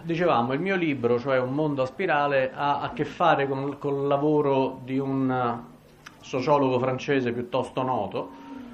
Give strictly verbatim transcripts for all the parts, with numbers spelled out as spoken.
dicevamo, il mio libro, cioè Un mondo a spirale, ha a che fare con, con il lavoro di un sociologo francese piuttosto noto,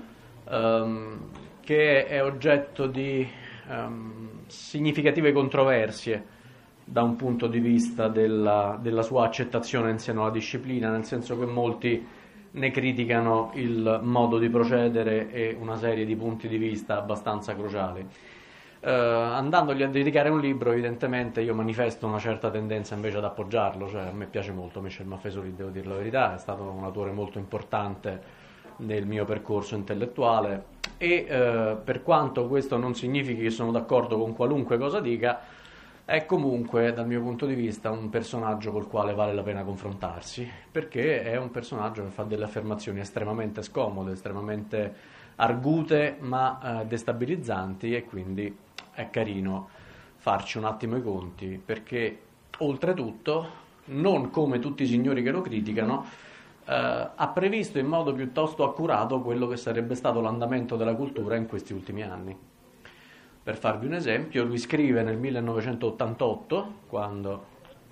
ehm, che è oggetto di ehm, significative controversie da un punto di vista della, della sua accettazione in seno alla disciplina, nel senso che molti ne criticano il modo di procedere e una serie di punti di vista abbastanza cruciali. Uh, andandogli a dedicare un libro, evidentemente io manifesto una certa tendenza invece ad appoggiarlo, cioè a me piace molto Michel Maffesoli, devo dire la verità, è stato un autore molto importante nel mio percorso intellettuale e uh, per quanto questo non significhi che sono d'accordo con qualunque cosa dica, è comunque dal mio punto di vista un personaggio col quale vale la pena confrontarsi, perché è un personaggio che fa delle affermazioni estremamente scomode, estremamente argute ma uh, destabilizzanti, e quindi è carino farci un attimo i conti, perché oltretutto, non come tutti i signori che lo criticano, eh, ha previsto in modo piuttosto accurato quello che sarebbe stato l'andamento della cultura in questi ultimi anni. Per farvi un esempio, lui scrive nel millenovecentottantotto, quando,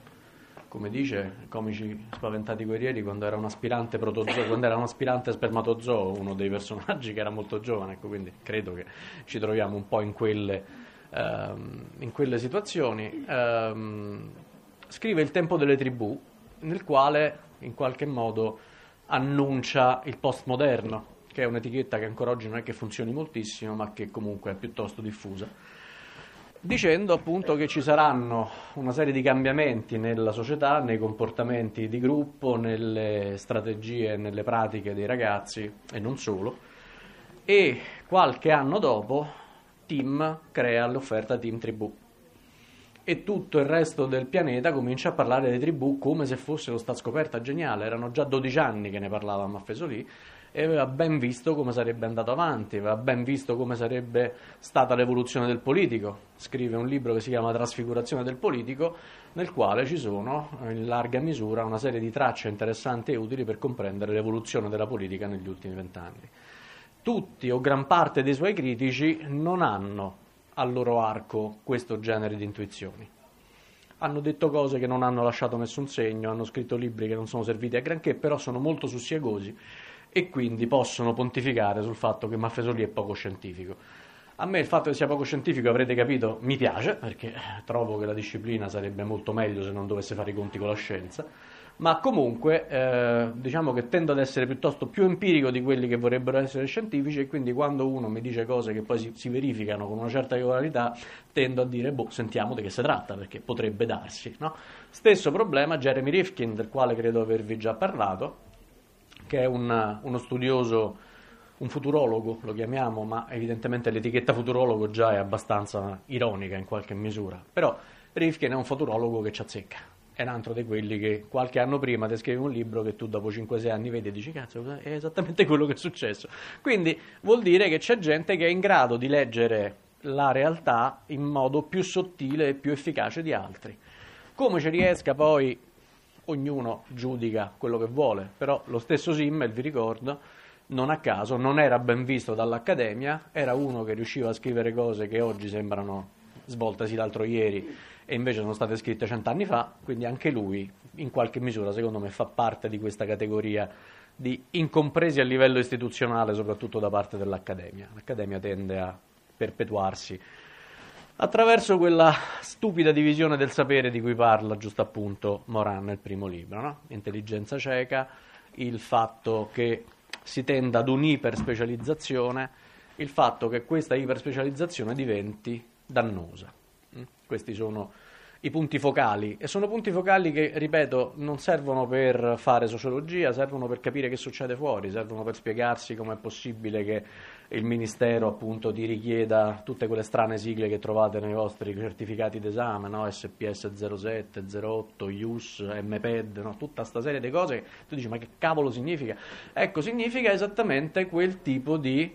come dice Comici Spaventati Guerrieri, quando era un aspirante protozoo, quando era un aspirante spermatozoo, uno dei personaggi che era molto giovane, ecco, quindi credo che ci troviamo un po' in quelle in quelle situazioni. Um, scrive Il tempo delle tribù, nel quale in qualche modo annuncia il postmoderno, che è un'etichetta che ancora oggi non è che funzioni moltissimo, ma che comunque è piuttosto diffusa, dicendo appunto che ci saranno una serie di cambiamenti nella società, nei comportamenti di gruppo, nelle strategie, nelle pratiche dei ragazzi e non solo, e qualche anno dopo Tim crea l'offerta Team Tribù e tutto il resto del pianeta comincia a parlare delle tribù come se fossero sta scoperta geniale. Erano già dodici anni che ne parlava Maffesoli e aveva ben visto come sarebbe andato avanti, aveva ben visto come sarebbe stata l'evoluzione del politico. Scrive un libro che si chiama Trasfigurazione del politico, nel quale ci sono in larga misura una serie di tracce interessanti e utili per comprendere l'evoluzione della politica negli ultimi vent'anni. Tutti o gran parte dei suoi critici non hanno al loro arco questo genere di intuizioni. Hanno detto cose che non hanno lasciato nessun segno, hanno scritto libri che non sono serviti a granché, però sono molto sussiegosi e quindi possono pontificare sul fatto che Maffesoli è poco scientifico. A me il fatto che sia poco scientifico, avrete capito, mi piace, perché trovo che la disciplina sarebbe molto meglio se non dovesse fare i conti con la scienza, ma comunque eh, diciamo che tendo ad essere piuttosto più empirico di quelli che vorrebbero essere scientifici, e quindi quando uno mi dice cose che poi si, si verificano con una certa regolarità tendo a dire boh, sentiamo di che si tratta, perché potrebbe darsi, no? Stesso problema Jeremy Rifkin, del quale credo avervi già parlato, che è un, uno studioso, un futurologo lo chiamiamo, ma evidentemente l'etichetta futurologo già è abbastanza ironica in qualche misura, però Rifkin è un futurologo che ci azzecca. È un altro di quelli che qualche anno prima ti scrive un libro che tu dopo cinque sei anni vedi e dici cazzo, è esattamente quello che è successo. Quindi vuol dire che c'è gente che è in grado di leggere la realtà in modo più sottile e più efficace di altri. Come ci riesca poi, ognuno giudica quello che vuole, però lo stesso Simmel, vi ricordo, non a caso non era ben visto dall'Accademia, era uno che riusciva a scrivere cose che oggi sembrano svoltasi l'altro ieri e invece sono state scritte cent'anni fa, quindi anche lui in qualche misura secondo me fa parte di questa categoria di incompresi a livello istituzionale, soprattutto da parte dell'Accademia. L'Accademia tende a perpetuarsi attraverso quella stupida divisione del sapere di cui parla giusto appunto Morin nel primo libro, no? Intelligenza cieca, il fatto che si tenda ad un'iperspecializzazione, il fatto che questa iperspecializzazione diventi dannosa. Questi sono i punti focali, e sono punti focali che, ripeto, non servono per fare sociologia, servono per capire che succede fuori, servono per spiegarsi come è possibile che il Ministero appunto ti richieda tutte quelle strane sigle che trovate nei vostri certificati d'esame, no? S P S zero sette, zero otto, I U S, M P E D, no? Tutta sta serie di cose, tu dici ma che cavolo significa? Ecco, significa esattamente quel tipo di,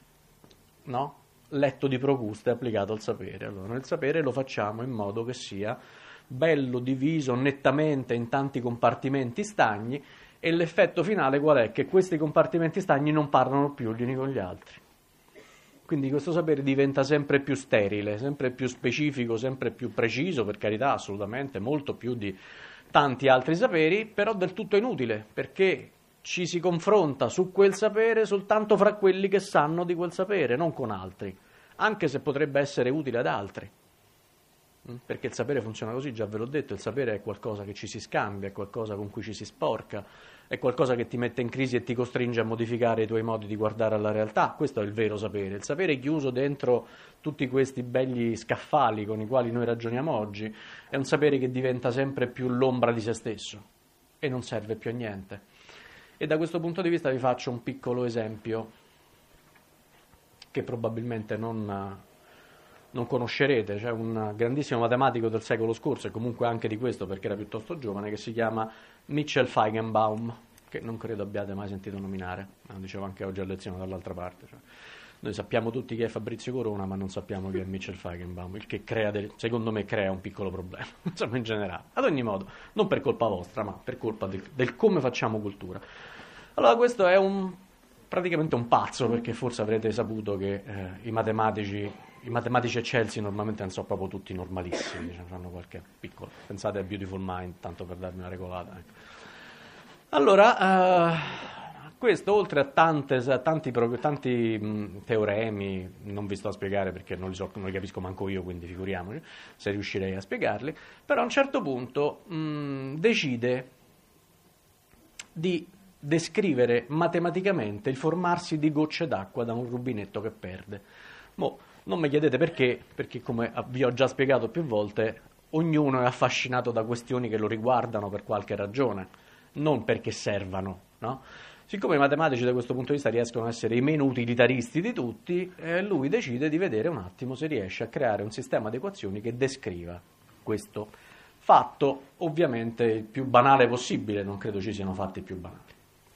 no? letto di Procuste applicato al sapere. Allora, il sapere lo facciamo in modo che sia bello diviso nettamente in tanti compartimenti stagni, e l'effetto finale qual è? Che questi compartimenti stagni non parlano più gli uni con gli altri. quindi questo sapere diventa sempre più sterile, sempre più specifico, sempre più preciso, per carità, assolutamente, molto più di tanti altri saperi, però del tutto inutile, perché ci si confronta su quel sapere soltanto fra quelli che sanno di quel sapere, non con altri, anche se potrebbe essere utile ad altri. Perché il sapere funziona così, già ve l'ho detto, il sapere è qualcosa che ci si scambia, è qualcosa con cui ci si sporca, è qualcosa che ti mette in crisi e ti costringe a modificare i tuoi modi di guardare alla realtà. Questo è il vero sapere. Il sapere chiuso dentro tutti questi begli scaffali con i quali noi ragioniamo oggi è un sapere che diventa sempre più l'ombra di se stesso e non serve più a niente. E da questo punto di vista vi faccio un piccolo esempio che probabilmente non... non conoscerete. C'è un grandissimo matematico del secolo scorso, e comunque anche di questo perché era piuttosto giovane, che si chiama Mitchell Feigenbaum, che non credo abbiate mai sentito nominare, lo dicevo anche oggi a lezione dall'altra parte. Cioè, noi sappiamo tutti chi è Fabrizio Corona, ma non sappiamo chi è Mitchell Feigenbaum, il che crea del, secondo me crea un piccolo problema, insomma, in generale. Ad ogni modo, non per colpa vostra, ma per colpa del, del come facciamo cultura. Allora, questo è un praticamente un pazzo, perché forse avrete saputo che eh, i matematici I matematici eccelsi normalmente non sono proprio tutti normalissimi, diciamo, hanno qualche piccolo. Pensate a Beautiful Mind, tanto per darmi una regolata. Ecco. Allora, uh, questo oltre a, tante, a tanti, tanti mh, teoremi, non vi sto a spiegare perché non li, so, non li capisco manco io, quindi figuriamoci se riuscirei a spiegarli, però a un certo punto mh, decide di descrivere matematicamente il formarsi di gocce d'acqua da un rubinetto che perde. Mo, non mi chiedete perché, perché come vi ho già spiegato più volte, ognuno è affascinato da questioni che lo riguardano per qualche ragione, non perché servano, no? Siccome i matematici da questo punto di vista riescono a essere i meno utilitaristi di tutti, eh, lui decide di vedere un attimo se riesce a creare un sistema di equazioni che descriva questo fatto, ovviamente il più banale possibile, non credo ci siano fatti più banali.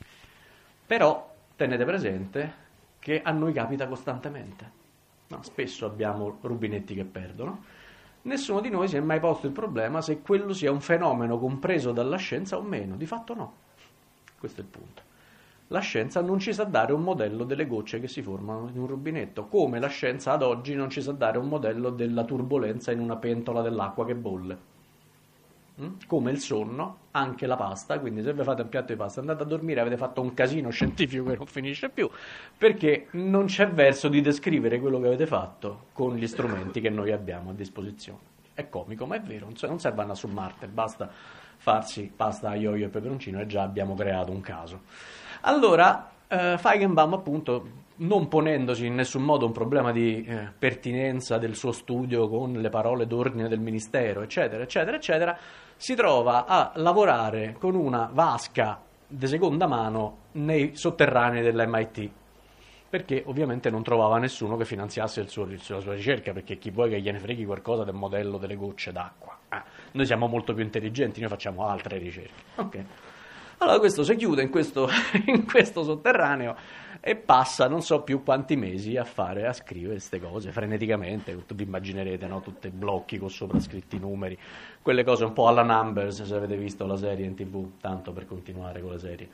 Però tenete presente che a noi capita costantemente. No, spesso abbiamo rubinetti che perdono. Nessuno di noi si è mai posto il problema se quello sia un fenomeno compreso dalla scienza o meno. Di fatto no. Questo è il punto. La scienza non ci sa dare un modello delle gocce che si formano in un rubinetto, come la scienza ad oggi non ci sa dare un modello della turbolenza in una pentola dell'acqua che bolle. Come il sonno, anche la pasta, quindi se vi fate un piatto di pasta andate a dormire, avete fatto un casino scientifico che non finisce più, perché non c'è verso di descrivere quello che avete fatto con gli strumenti che noi abbiamo a disposizione. È comico, ma è vero, non serve andare su Marte, basta farsi pasta, aglio e peperoncino e già abbiamo creato un caso. Allora, eh, Feigenbaum appunto, non ponendosi in nessun modo un problema di eh, pertinenza del suo studio con le parole d'ordine del ministero, eccetera, eccetera, eccetera, si trova a lavorare con una vasca di seconda mano nei sotterranei dell'M I T, perché ovviamente non trovava nessuno che finanziasse il suo, la sua ricerca, perché chi vuoi che gliene freghi qualcosa del modello delle gocce d'acqua? Eh, noi siamo molto più intelligenti, noi facciamo altre ricerche. Ok. Allora questo si chiude in questo, in questo sotterraneo e passa non so più quanti mesi a fare, a scrivere queste cose freneticamente. Vi immaginerete, no? Tutti blocchi con sopra scritti numeri, quelle cose un po' alla Numbers, se avete visto la serie in tv, tanto per continuare con la serie.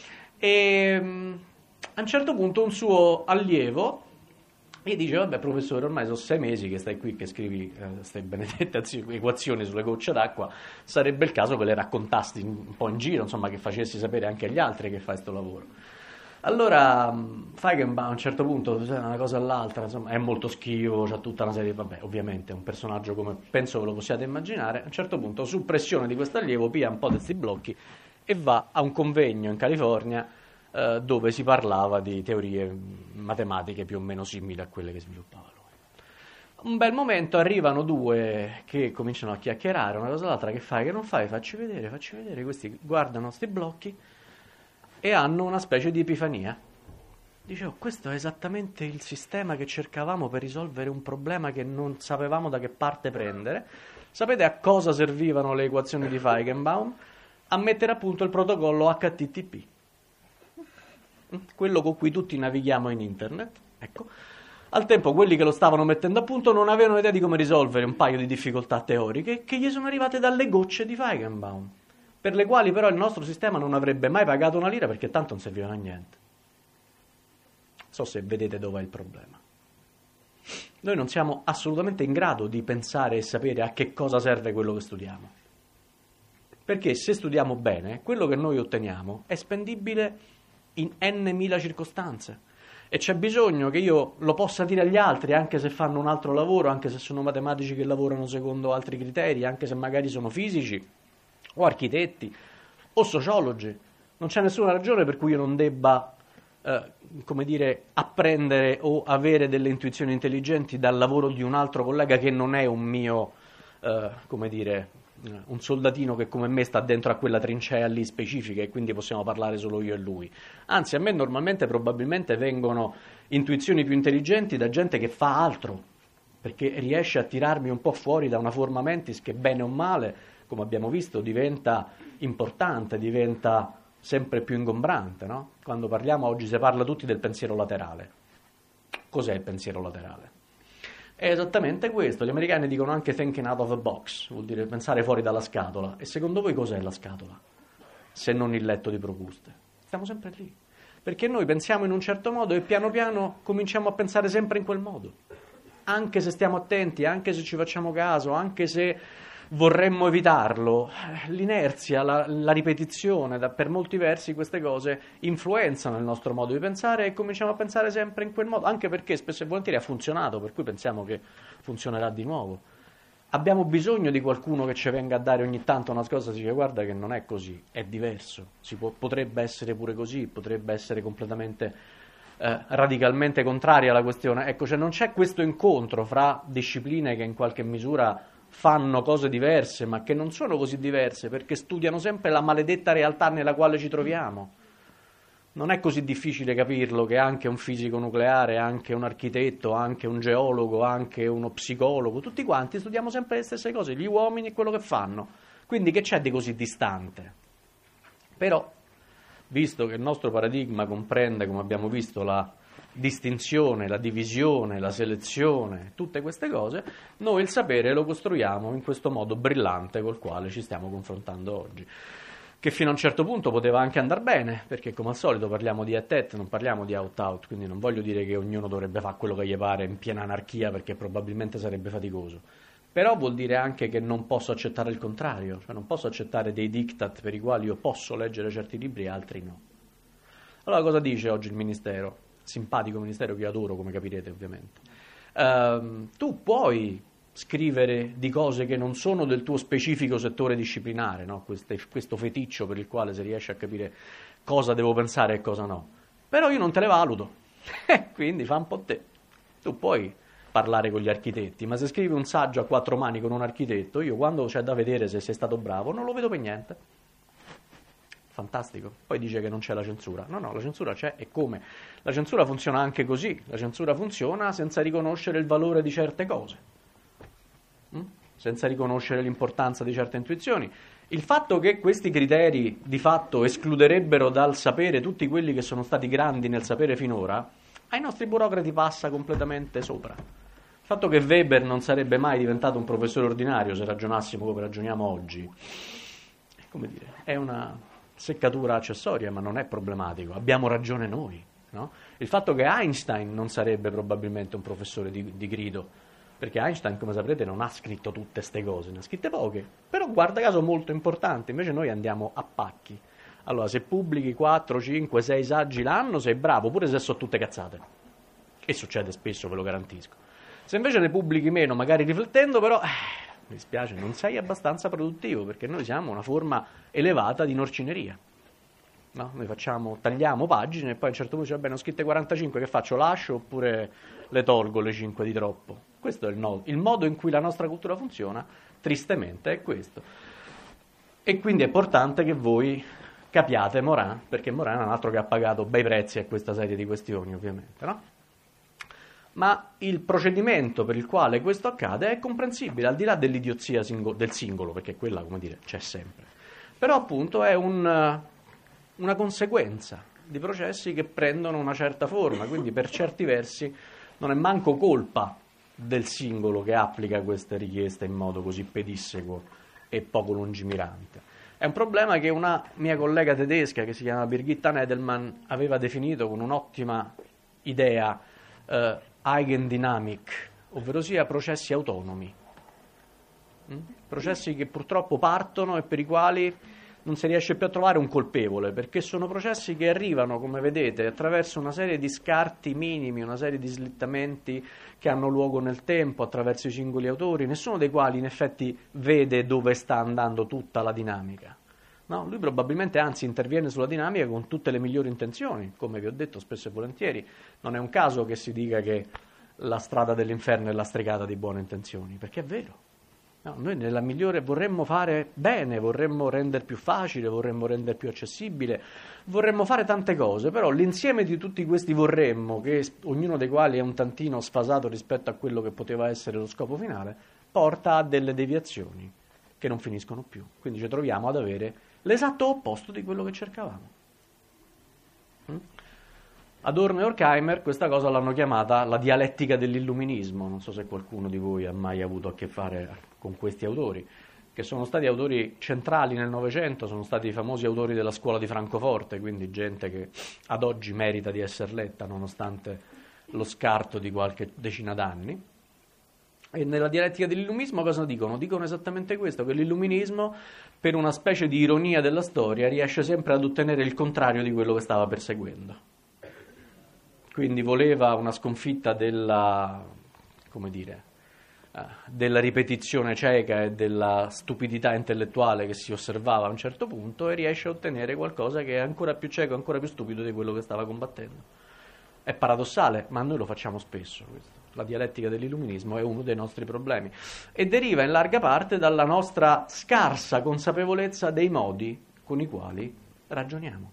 E a un certo punto un suo allievo gli dice: vabbè professore, ormai sono sei mesi che stai qui che scrivi queste eh, benedette equazioni sulle gocce d'acqua, sarebbe il caso che le raccontassi un po' in giro, insomma, che facessi sapere anche agli altri che fai questo lavoro. Allora Feigenbaum a un certo punto, una cosa all'altra, insomma, è molto schivo, c'ha tutta una serie, vabbè, ovviamente è un personaggio come penso ve lo possiate immaginare. A un certo punto, su pressione di questo allievo, pia un po' di questi blocchi e va a un convegno in California eh, dove si parlava di teorie matematiche più o meno simili a quelle che sviluppava lui. Un bel momento arrivano due che cominciano a chiacchierare, una cosa all'altra, che fai, che non fai, facci vedere, facci vedere, questi guardano questi blocchi e hanno una specie di epifania. Dice: oh, questo è esattamente il sistema che cercavamo per risolvere un problema che non sapevamo da che parte prendere. Sapete a cosa servivano le equazioni di Feigenbaum? A mettere a punto il protocollo H T T P, quello con cui tutti navighiamo in internet. Ecco, al tempo quelli che lo stavano mettendo a punto non avevano idea di come risolvere un paio di difficoltà teoriche che gli sono arrivate dalle gocce di Feigenbaum, per le quali però il nostro sistema non avrebbe mai pagato una lira, perché tanto non servivano a niente. Non so se vedete dov'è il problema. noi non siamo assolutamente in grado di pensare e sapere a che cosa serve quello che studiamo. Perché se studiamo bene, quello che noi otteniamo è spendibile in n mila circostanze. E c'è bisogno che io lo possa dire agli altri, anche se fanno un altro lavoro, anche se sono matematici che lavorano secondo altri criteri, anche se magari sono fisici, o architetti, o sociologi. Non c'è nessuna ragione per cui io non debba, eh, come dire, apprendere o avere delle intuizioni intelligenti dal lavoro di un altro collega che non è un mio, eh, come dire, un soldatino che come me sta dentro a quella trincea lì specifica e quindi possiamo parlare solo io e lui. Anzi, a me normalmente probabilmente vengono intuizioni più intelligenti da gente che fa altro, perché riesce a tirarmi un po' fuori da una forma mentis che bene o male, come abbiamo visto, diventa importante, diventa sempre più ingombrante, no? Quando parliamo, oggi si parla tutti del pensiero laterale. Cos'è il pensiero laterale? È esattamente questo. Gli americani dicono anche thinking out of the box, vuol dire pensare fuori dalla scatola. E secondo voi cos'è la scatola? Se non il letto di Procuste. Stiamo sempre lì. Perché noi pensiamo in un certo modo e piano piano cominciamo a pensare sempre in quel modo. Anche se stiamo attenti, anche se ci facciamo caso, anche se vorremmo evitarlo, l'inerzia, la, la ripetizione, da, per molti versi queste cose influenzano il nostro modo di pensare e cominciamo a pensare sempre in quel modo, anche perché spesso e volentieri ha funzionato, per cui pensiamo che funzionerà di nuovo. Abbiamo bisogno di qualcuno che ci venga a dare ogni tanto una cosa e dice guarda che non è così, è diverso, si può, potrebbe essere pure così, potrebbe essere completamente eh, radicalmente contraria alla questione. Ecco, cioè non c'è questo incontro fra discipline che in qualche misura fanno cose diverse, ma che non sono così diverse, perché studiano sempre la maledetta realtà nella quale ci troviamo. Non è così difficile capirlo che anche un fisico nucleare, anche un architetto, anche un geologo, anche uno psicologo, tutti quanti studiamo sempre le stesse cose, gli uomini e quello che fanno. Quindi che c'è di così distante? Però, visto che il nostro paradigma comprende, come abbiamo visto, la distinzione, la divisione, la selezione, tutte queste cose, noi il sapere lo costruiamo in questo modo brillante col quale ci stiamo confrontando oggi, che fino a un certo punto poteva anche andare bene, perché come al solito parliamo di at-at, non parliamo di out-out, quindi non voglio dire che ognuno dovrebbe fare quello che gli pare in piena anarchia, perché probabilmente sarebbe faticoso, però vuol dire anche che non posso accettare il contrario, cioè non posso accettare dei diktat per i quali io posso leggere certi libri e altri no. Allora cosa dice oggi il Ministero? Simpatico ministero che io adoro, come capirete ovviamente. Uh, tu puoi scrivere di cose che non sono del tuo specifico settore disciplinare, no? Queste, questo feticcio per il quale si riesce a capire cosa devo pensare e cosa no, però io non te le valuto, quindi fa un po' te. Tu puoi parlare con gli architetti, ma se scrivi un saggio a quattro mani con un architetto, io quando c'è da vedere se sei stato bravo non lo vedo per niente. Fantastico. Poi dice che non c'è la censura. No, no, la censura c'è, e come? La censura funziona anche così. La censura funziona senza riconoscere il valore di certe cose, mm? senza riconoscere l'importanza di certe intuizioni. Il fatto che questi criteri di fatto escluderebbero dal sapere tutti quelli che sono stati grandi nel sapere finora, ai nostri burocrati passa completamente sopra. Il fatto che Weber non sarebbe mai diventato un professore ordinario se ragionassimo come ragioniamo oggi, come dire, è una seccatura accessoria, ma non è problematico, abbiamo ragione noi, no? Il fatto che Einstein non sarebbe probabilmente un professore di, di grido, perché Einstein, come saprete, non ha scritto tutte ste cose, ne ha scritte poche, però guarda caso molto importanti, invece noi andiamo a pacchi. Allora, se pubblichi quattro, cinque, sei saggi l'anno sei bravo, pure se sono tutte cazzate, e succede spesso, ve lo garantisco. Se invece ne pubblichi meno, magari riflettendo, però eh, mi dispiace, non sei abbastanza produttivo, perché noi siamo una forma elevata di norcineria, no? Noi facciamo, tagliamo pagine e poi a un certo punto dice, vabbè, ne ho scritte quarantacinque, che faccio? Lascio oppure le tolgo le cinque di troppo? Questo è il, no, il modo in cui la nostra cultura funziona, tristemente, è questo. E quindi è importante che voi capiate Morin, perché Morin è un altro che ha pagato bei prezzi a questa serie di questioni, ovviamente, no? Ma il procedimento per il quale questo accade è comprensibile, al di là dell'idiozia singo- del singolo, perché quella, come dire, c'è sempre. Però appunto è un, una conseguenza di processi che prendono una certa forma, quindi per certi versi non è manco colpa del singolo che applica queste richieste in modo così pedissequo e poco lungimirante. È un problema che una mia collega tedesca, che si chiama Birgitta Nedelmann, aveva definito con un'ottima idea, eh, eigendynamic, ovvero sia processi autonomi, mm? processi che purtroppo partono e per i quali non si riesce più a trovare un colpevole, perché sono processi che arrivano, come vedete, attraverso una serie di scarti minimi, una serie di slittamenti che hanno luogo nel tempo, attraverso i singoli autori, nessuno dei quali in effetti vede dove sta andando tutta la dinamica. No, lui probabilmente anzi interviene sulla dinamica con tutte le migliori intenzioni, come vi ho detto spesso e volentieri. Non è un caso che si dica che la strada dell'inferno è lastricata di buone intenzioni, perché è vero. No, noi nella migliore vorremmo fare bene, vorremmo rendere più facile, vorremmo rendere più accessibile, vorremmo fare tante cose, però l'insieme di tutti questi vorremmo, che ognuno dei quali è un tantino sfasato rispetto a quello che poteva essere lo scopo finale, porta a delle deviazioni che non finiscono più. Quindi ci troviamo ad avere l'esatto opposto di quello che cercavamo. Mm? Adorno e Horkheimer questa cosa l'hanno chiamata la dialettica dell'illuminismo. Non so se qualcuno di voi ha mai avuto a che fare con questi autori, che sono stati autori centrali nel Novecento, sono stati i famosi autori della scuola di Francoforte, quindi gente che ad oggi merita di essere letta nonostante lo scarto di qualche decina d'anni. E nella dialettica dell'illuminismo cosa dicono? Dicono esattamente questo, che l'illuminismo, per una specie di ironia della storia, riesce sempre ad ottenere il contrario di quello che stava perseguendo. Quindi voleva una sconfitta della, come dire, eh, della ripetizione cieca e della stupidità intellettuale che si osservava a un certo punto, e riesce a ottenere qualcosa che è ancora più cieco, ancora più stupido di quello che stava combattendo. È paradossale, ma noi lo facciamo spesso questo. La dialettica dell'illuminismo è uno dei nostri problemi e deriva in larga parte dalla nostra scarsa consapevolezza dei modi con i quali ragioniamo.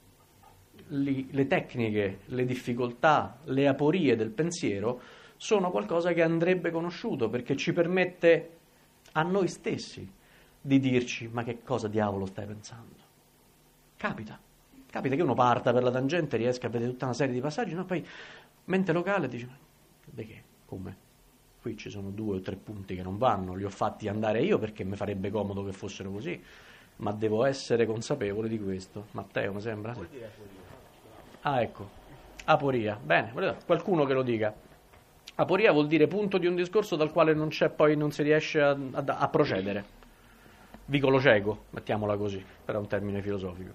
Li, le tecniche, le difficoltà, le aporie del pensiero sono qualcosa che andrebbe conosciuto, perché ci permette a noi stessi di dirci: ma che cosa diavolo stai pensando? Capita, capita che uno parta per la tangente, riesca a vedere tutta una serie di passaggi, no? Poi mente locale dice: ma perché? Come? Qui ci sono due o tre punti che non vanno, li ho fatti andare io perché mi farebbe comodo che fossero così, ma devo essere consapevole di questo. Matteo, mi sembra? Sì. Ah, ecco, aporia. Bene, qualcuno che lo dica. Aporia vuol dire punto di un discorso dal quale non c'è, poi non si riesce a, a, a procedere. Vicolo cieco, mettiamola così, per un termine filosofico.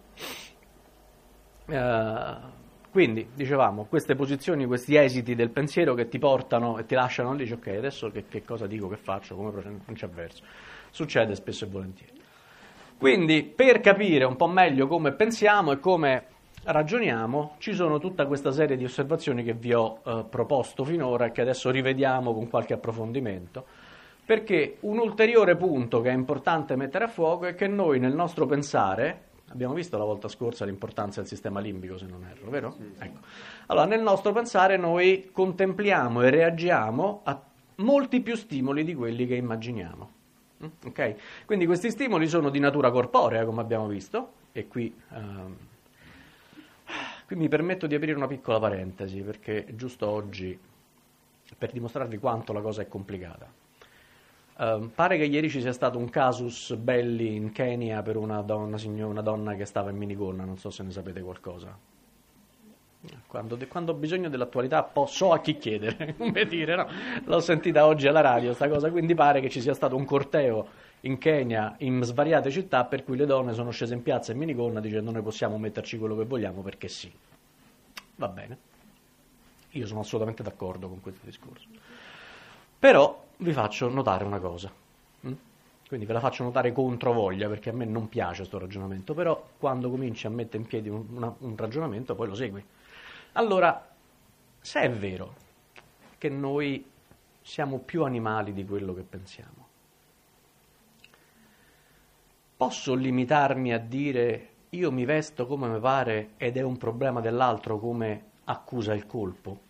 Uh, quindi, dicevamo, queste posizioni, questi esiti del pensiero che ti portano e ti lasciano lì, dici: ok, adesso che, che cosa dico, che faccio, come procedo? Non c'è verso. Succede spesso e volentieri. Quindi, per capire un po' meglio come pensiamo e come ragioniamo, ci sono tutta questa serie di osservazioni che vi ho eh, proposto finora e che adesso rivediamo con qualche approfondimento, perché un ulteriore punto che è importante mettere a fuoco è che noi nel nostro pensare, abbiamo visto la volta scorsa l'importanza del sistema limbico, se non erro, vero? Sì, sì. Ecco. Allora, nel nostro pensare noi contempliamo e reagiamo a molti più stimoli di quelli che immaginiamo. Okay? Quindi questi stimoli sono di natura corporea, come abbiamo visto, e qui... Um, Qui mi permetto di aprire una piccola parentesi, perché giusto oggi, per dimostrarvi quanto la cosa è complicata. Uh, pare che ieri ci sia stato un casus belli in Kenya per una donna, una donna che stava in minigonna, non so se ne sapete qualcosa. Quando, quando ho bisogno dell'attualità posso a chi chiedere, come dire, no? L'ho sentita oggi alla radio sta cosa, quindi pare che ci sia stato un corteo in Kenya, in svariate città, per cui le donne sono scese in piazza in minigonna dicendo: noi possiamo metterci quello che vogliamo perché sì. Va bene, io sono assolutamente d'accordo con questo discorso, però vi faccio notare una cosa, quindi ve la faccio notare contro voglia, perché a me non piace questo ragionamento, però quando cominci a mettere in piedi un, una, un ragionamento poi lo segui. Allora, se è vero che noi siamo più animali di quello che pensiamo, posso limitarmi a dire: io mi vesto come mi pare ed è un problema dell'altro, come accusa il colpo?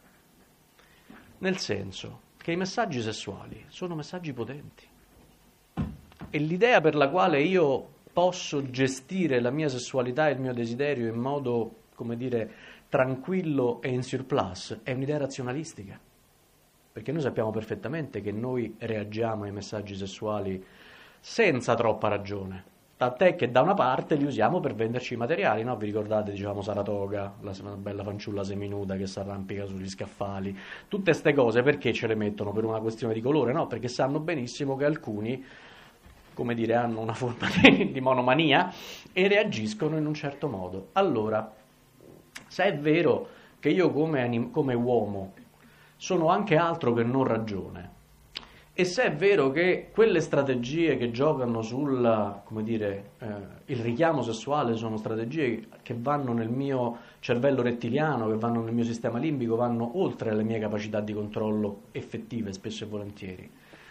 Nel senso che i messaggi sessuali sono messaggi potenti e l'idea per la quale io posso gestire la mia sessualità e il mio desiderio in modo, come dire, tranquillo e in surplus è un'idea razionalistica, perché noi sappiamo perfettamente che noi reagiamo ai messaggi sessuali senza troppa ragione, Tant'è che da una parte li usiamo per venderci i materiali, no? Vi ricordate, dicevamo Saratoga, la una bella fanciulla seminuda che si arrampica sugli scaffali. Tutte queste cose perché ce le mettono? Per una questione di colore? No, perché sanno benissimo che alcuni, come dire, hanno una forma di, di monomania e reagiscono in un certo modo. Allora, se è vero che io come, anim- come uomo sono anche altro che non ragione, e se è vero che quelle strategie che giocano sul, come dire, eh, il richiamo sessuale sono strategie che vanno nel mio cervello rettiliano, che vanno nel mio sistema limbico, vanno oltre le mie capacità di controllo effettive, spesso e volentieri,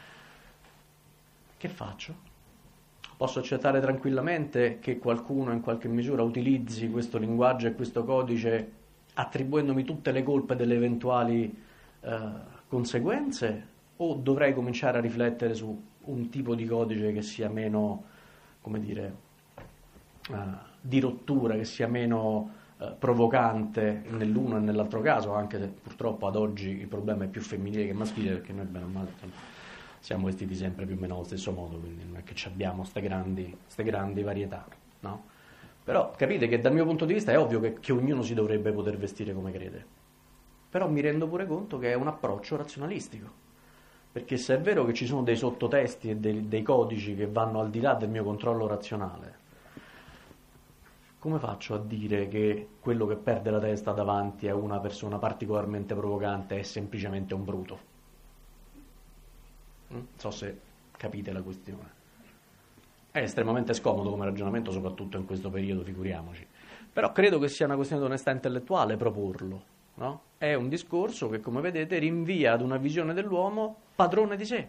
che faccio? Posso accettare tranquillamente che qualcuno in qualche misura utilizzi questo linguaggio e questo codice attribuendomi tutte le colpe delle eventuali eh, conseguenze? O dovrei cominciare a riflettere su un tipo di codice che sia meno, come dire, uh, di rottura, che sia meno uh, provocante nell'uno e nell'altro caso, anche se purtroppo ad oggi il problema è più femminile che maschile, perché noi bene o male siamo vestiti sempre più o meno allo stesso modo, quindi non è che abbiamo queste grandi, ste grandi varietà, no? Però capite che dal mio punto di vista è ovvio che, che ognuno si dovrebbe poter vestire come crede, però mi rendo pure conto che è un approccio razionalistico. Perché se è vero che ci sono dei sottotesti e dei, dei codici che vanno al di là del mio controllo razionale, come faccio a dire che quello che perde la testa davanti a una persona particolarmente provocante è semplicemente un bruto? Non so se capite la questione. È estremamente scomodo come ragionamento, soprattutto in questo periodo, figuriamoci. Però credo che sia una questione di onestà intellettuale proporlo. No? È un discorso che, come vedete, rinvia ad una visione dell'uomo padrone di sé.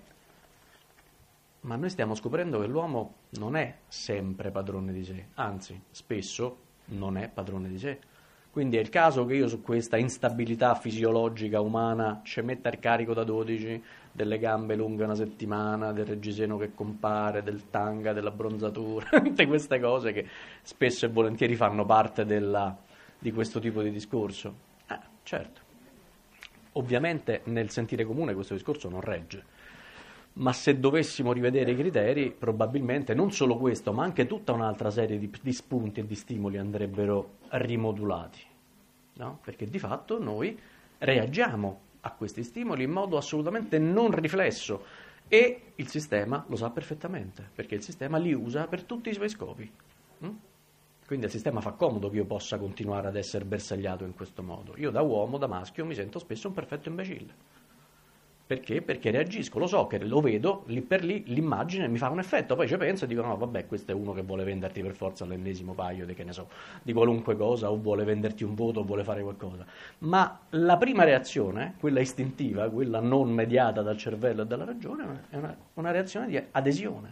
Ma noi stiamo scoprendo che l'uomo non è sempre padrone di sé, anzi, spesso non è padrone di sé. Quindi è il caso che io su questa instabilità fisiologica umana ci metta il carico da dodici, delle gambe lunghe una settimana, del reggiseno che compare, del tanga, della bronzatura, tutte queste cose che spesso e volentieri fanno parte della, di questo tipo di discorso. Ah, certo, ovviamente nel sentire comune questo discorso non regge, ma se dovessimo rivedere i criteri, probabilmente non solo questo, ma anche tutta un'altra serie di, di spunti e di stimoli andrebbero rimodulati, no? Perché di fatto noi reagiamo a questi stimoli in modo assolutamente non riflesso e il sistema lo sa perfettamente, perché il sistema li usa per tutti i suoi scopi. Hm? Quindi al sistema fa comodo che io possa continuare ad essere bersagliato in questo modo. Io da uomo, da maschio, mi sento spesso un perfetto imbecille. Perché? Perché reagisco, lo so che lo vedo, lì per lì l'immagine mi fa un effetto, poi ci penso e dico no vabbè, questo è uno che vuole venderti per forza l'ennesimo paio di, che ne so, di qualunque cosa, o vuole venderti un voto o vuole fare qualcosa. Ma la prima reazione, quella istintiva, quella non mediata dal cervello e dalla ragione, è una, una reazione di adesione.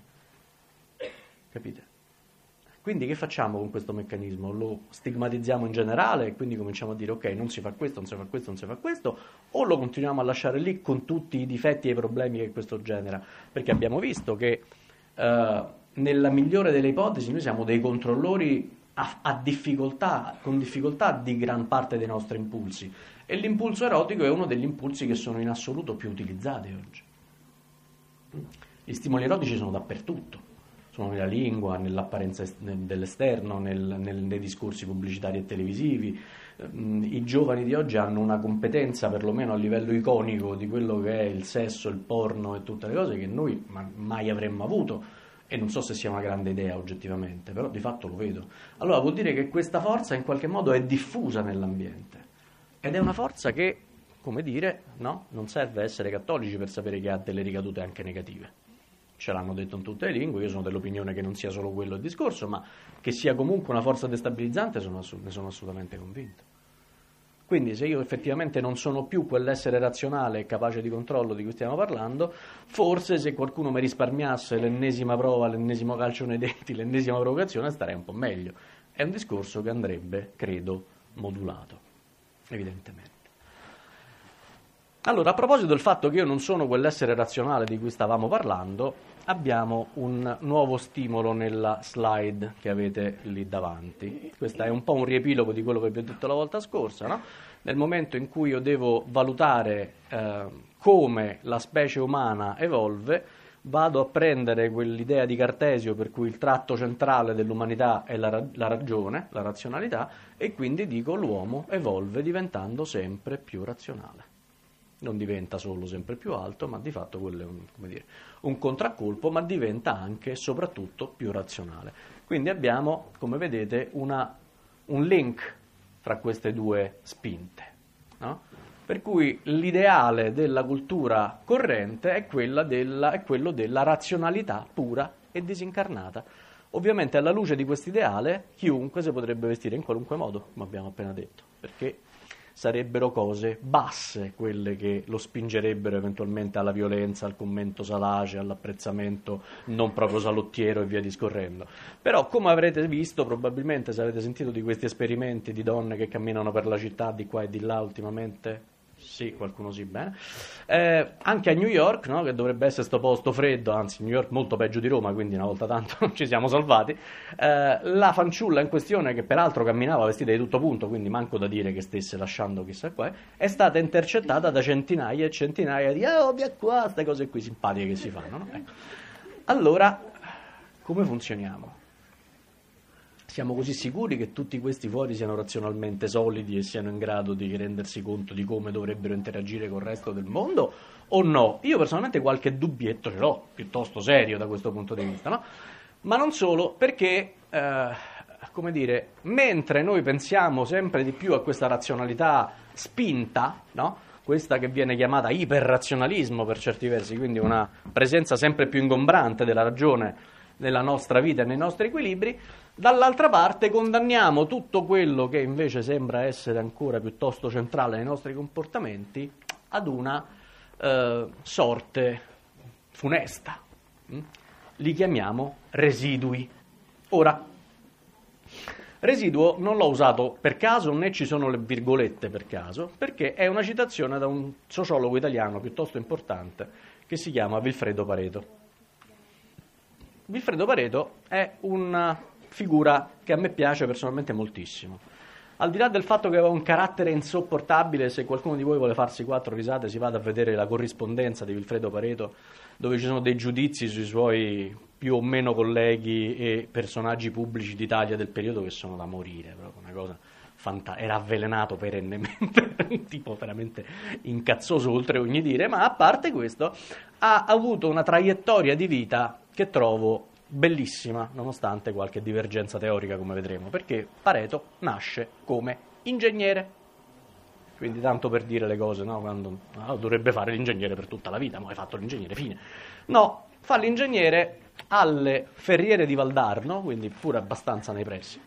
Capite? Quindi che facciamo con questo meccanismo? Lo stigmatizziamo in generale e quindi cominciamo a dire ok, non si fa questo, non si fa questo, non si fa questo, o lo continuiamo a lasciare lì con tutti i difetti e i problemi che questo genera? Perché abbiamo visto che eh, nella migliore delle ipotesi noi siamo dei controllori a, a difficoltà, con difficoltà di gran parte dei nostri impulsi, e l'impulso erotico è uno degli impulsi che sono in assoluto più utilizzati oggi. Gli stimoli erotici sono dappertutto. Sono nella lingua, nell'apparenza est- dell'esterno, nel, nel, nei discorsi pubblicitari e televisivi. I giovani di oggi hanno una competenza, perlomeno a livello iconico, di quello che è il sesso, il porno e tutte le cose che noi ma- mai avremmo avuto, e non so se sia una grande idea oggettivamente, però di fatto lo vedo. Allora vuol dire che questa forza in qualche modo è diffusa nell'ambiente, ed è una forza che, come dire, no? Non serve essere cattolici per sapere che ha delle ricadute anche negative. Ce l'hanno detto in tutte le lingue, io sono dell'opinione che non sia solo quello il discorso, ma che sia comunque una forza destabilizzante, sono assu- ne sono assolutamente convinto. Quindi se io effettivamente non sono più quell'essere razionale e capace di controllo di cui stiamo parlando, forse se qualcuno mi risparmiasse l'ennesima prova, l'ennesimo calcio nei denti, l'ennesima provocazione, starei un po' meglio. È un discorso che andrebbe, credo, modulato, evidentemente. Allora, a proposito del fatto che io non sono quell'essere razionale di cui stavamo parlando, abbiamo un nuovo stimolo nella slide che avete lì davanti. Questo è un po' un riepilogo di quello che vi ho detto la volta scorsa, no? Nel momento in cui io devo valutare eh, come la specie umana evolve, vado a prendere quell'idea di Cartesio per cui il tratto centrale dell'umanità è la, ra- la ragione, la razionalità, e quindi dico l'uomo evolve diventando sempre più razionale. Non diventa solo sempre più alto, ma di fatto quello è un, come dire, un contraccolpo, ma diventa anche e soprattutto più razionale. Quindi abbiamo, come vedete, una, un link fra queste due spinte, no? Per cui l'ideale della cultura corrente è, quella della, è quello della razionalità pura e disincarnata. Ovviamente alla luce di questo ideale chiunque si potrebbe vestire in qualunque modo, come abbiamo appena detto, perché sarebbero cose basse quelle che lo spingerebbero eventualmente alla violenza, al commento salace, all'apprezzamento non proprio salottiero e via discorrendo. Però, come avrete visto, probabilmente se avete sentito di questi esperimenti di donne che camminano per la città di qua e di là ultimamente, sì, qualcuno sì, bene, eh, anche a New York, no, che dovrebbe essere sto posto freddo, anzi New York molto peggio di Roma, quindi una volta tanto ci siamo salvati, eh, la fanciulla in questione, che peraltro camminava vestita di tutto punto, quindi manco da dire che stesse lasciando chissà qua, è stata intercettata da centinaia e centinaia di oh, via qua, queste cose qui simpatiche che si fanno, no? Ecco. Allora, come funzioniamo? Siamo così sicuri che tutti questi fuori siano razionalmente solidi e siano in grado di rendersi conto di come dovrebbero interagire con il resto del mondo o no? Io personalmente qualche dubbietto ce l'ho, piuttosto serio da questo punto di vista, no? Ma non solo, perché, eh, come dire, mentre noi pensiamo sempre di più a questa razionalità spinta, no? Questa che viene chiamata iperrazionalismo per certi versi, quindi una presenza sempre più ingombrante della ragione nella nostra vita e nei nostri equilibri, dall'altra parte condanniamo tutto quello che invece sembra essere ancora piuttosto centrale nei nostri comportamenti ad una eh, sorte funesta. Li chiamiamo residui. Ora, residuo non l'ho usato per caso, né ci sono le virgolette per caso, perché è una citazione da un sociologo italiano piuttosto importante che si chiama Vilfredo Pareto. Vilfredo Pareto è una figura che a me piace personalmente moltissimo. Al di là del fatto che aveva un carattere insopportabile, se qualcuno di voi vuole farsi quattro risate si vada a vedere la corrispondenza di Vilfredo Pareto, dove ci sono dei giudizi sui suoi più o meno colleghi e personaggi pubblici d'Italia del periodo che sono da morire, proprio una cosa fantastica. Era avvelenato perennemente, un tipo veramente incazzoso oltre ogni dire, ma a parte questo ha avuto una traiettoria di vita che trovo bellissima, nonostante qualche divergenza teorica, come vedremo, perché Pareto nasce come ingegnere. Quindi tanto per dire le cose, no? Quando no, dovrebbe fare l'ingegnere per tutta la vita, ma hai fatto l'ingegnere, fine. No, fa l'ingegnere alle Ferriere di Valdarno, quindi pure abbastanza nei pressi,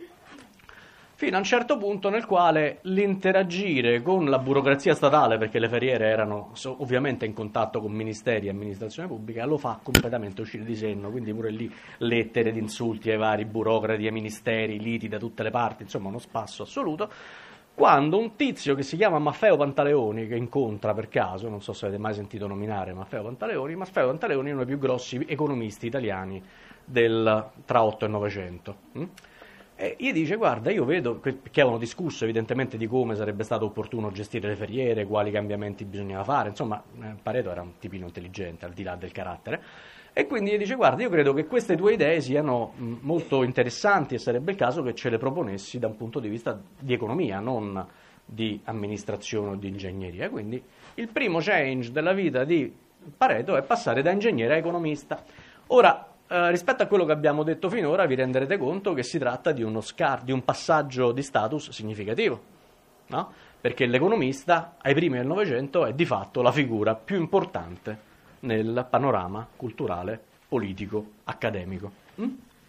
fino a un certo punto nel quale l'interagire con la burocrazia statale, perché le Ferriere erano ovviamente in contatto con ministeri e amministrazione pubblica, lo fa completamente uscire di senno, quindi pure lì lettere di insulti ai vari burocrati, ai ministeri, liti da tutte le parti, insomma uno spasso assoluto, quando un tizio che si chiama Maffeo Pantaleoni, che incontra per caso, non so se avete mai sentito nominare Maffeo Pantaleoni, Maffeo Pantaleoni è uno dei più grossi economisti italiani del, tra otto e novecento. Hm? E gli dice, guarda, io vedo, che avevano discusso evidentemente di come sarebbe stato opportuno gestire le ferriere, quali cambiamenti bisognava fare, insomma, Pareto era un tipino intelligente, al di là del carattere, e quindi gli dice, guarda, io credo che queste tue idee siano mh, molto interessanti e sarebbe il caso che ce le proponessi da un punto di vista di economia, non di amministrazione o di ingegneria. Quindi il primo change della vita di Pareto è passare da ingegnere a economista. Ora, Uh, rispetto a quello che abbiamo detto finora, vi renderete conto che si tratta di uno scar- di un passaggio di status significativo, no? Perché l'economista ai primi del Novecento è di fatto la figura più importante nel panorama culturale, politico, accademico. Mm?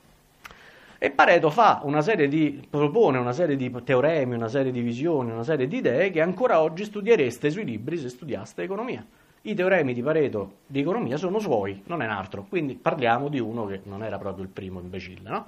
E Pareto fa una serie di, propone una serie di teoremi, una serie di visioni, una serie di idee che ancora oggi studiereste sui libri se studiaste economia. I teoremi di Pareto di economia sono suoi, non è un altro, quindi parliamo di uno che non era proprio il primo imbecille, no?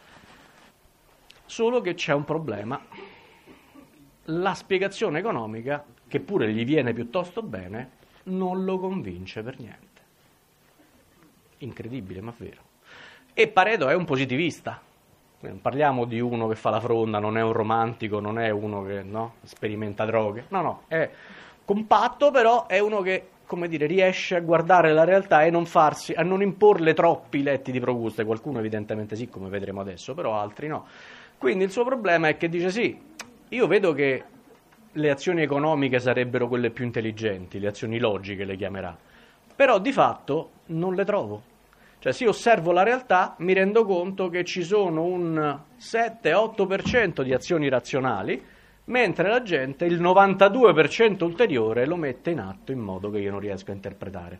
Solo che c'è un problema. La spiegazione economica, che pure gli viene piuttosto bene, non lo convince per niente. Incredibile, ma vero. E Pareto è un positivista. Non parliamo di uno che fa la fronda, non è un romantico, non è uno che no, sperimenta droghe. No, no, è compatto, però è uno che come dire, riesce a guardare la realtà e non farsi, a non imporle troppi letti di Procuste, qualcuno evidentemente sì, come vedremo adesso, però altri no. Quindi il suo problema è che dice sì, io vedo che le azioni economiche sarebbero quelle più intelligenti, le azioni logiche le chiamerà, però di fatto non le trovo. Cioè, se io osservo la realtà, mi rendo conto che ci sono un sette otto per cento di azioni razionali, mentre la gente il novantadue per cento ulteriore lo mette in atto in modo che io non riesco a interpretare.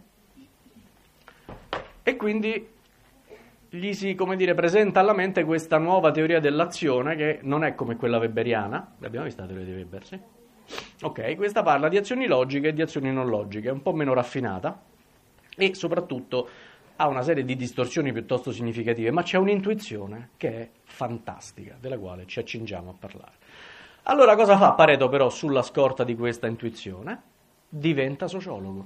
E quindi gli si, come dire, presenta alla mente questa nuova teoria dell'azione che non è come quella weberiana. L'abbiamo vista la teoria di Weber, sì? Ok, questa parla di azioni logiche e di azioni non logiche, è un po' meno raffinata e soprattutto ha una serie di distorsioni piuttosto significative, ma c'è un'intuizione che è fantastica, della quale ci accingiamo a parlare. Allora cosa fa Pareto però sulla scorta di questa intuizione? Diventa sociologo.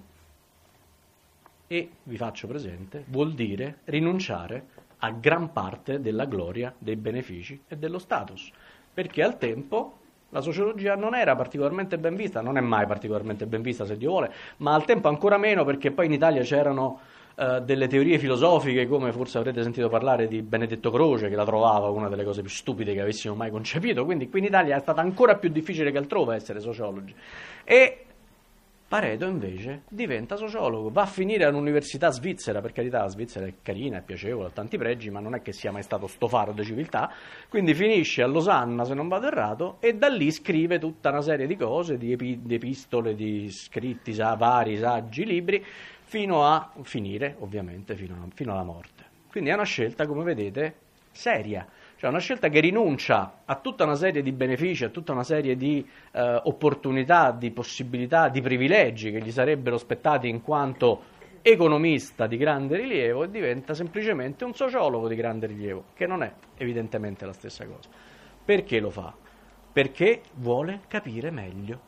E, vi faccio presente, vuol dire rinunciare a gran parte della gloria, dei benefici e dello status, perché al tempo la sociologia non era particolarmente ben vista, non è mai particolarmente ben vista se Dio vuole, ma al tempo ancora meno perché poi in Italia c'erano Uh, delle teorie filosofiche, come forse avrete sentito parlare di Benedetto Croce, che la trovava una delle cose più stupide che avessimo mai concepito, quindi qui in Italia è stata ancora più difficile che altrove essere sociologi. E Pareto invece diventa sociologo, va a finire all'università svizzera, per carità la Svizzera è carina, è piacevole, ha tanti pregi, ma non è che sia mai stato sto faro di civiltà, quindi finisce a Losanna, se non vado errato, e da lì scrive tutta una serie di cose, di, epi- di epistole, di scritti, sa- vari saggi, libri, fino a finire, ovviamente, fino, a, fino alla morte. Quindi è una scelta, come vedete, seria, cioè una scelta che rinuncia a tutta una serie di benefici, a tutta una serie di eh, opportunità, di possibilità, di privilegi che gli sarebbero spettati in quanto economista di grande rilievo e diventa semplicemente un sociologo di grande rilievo, che non è evidentemente la stessa cosa. Perché lo fa? Perché vuole capire meglio.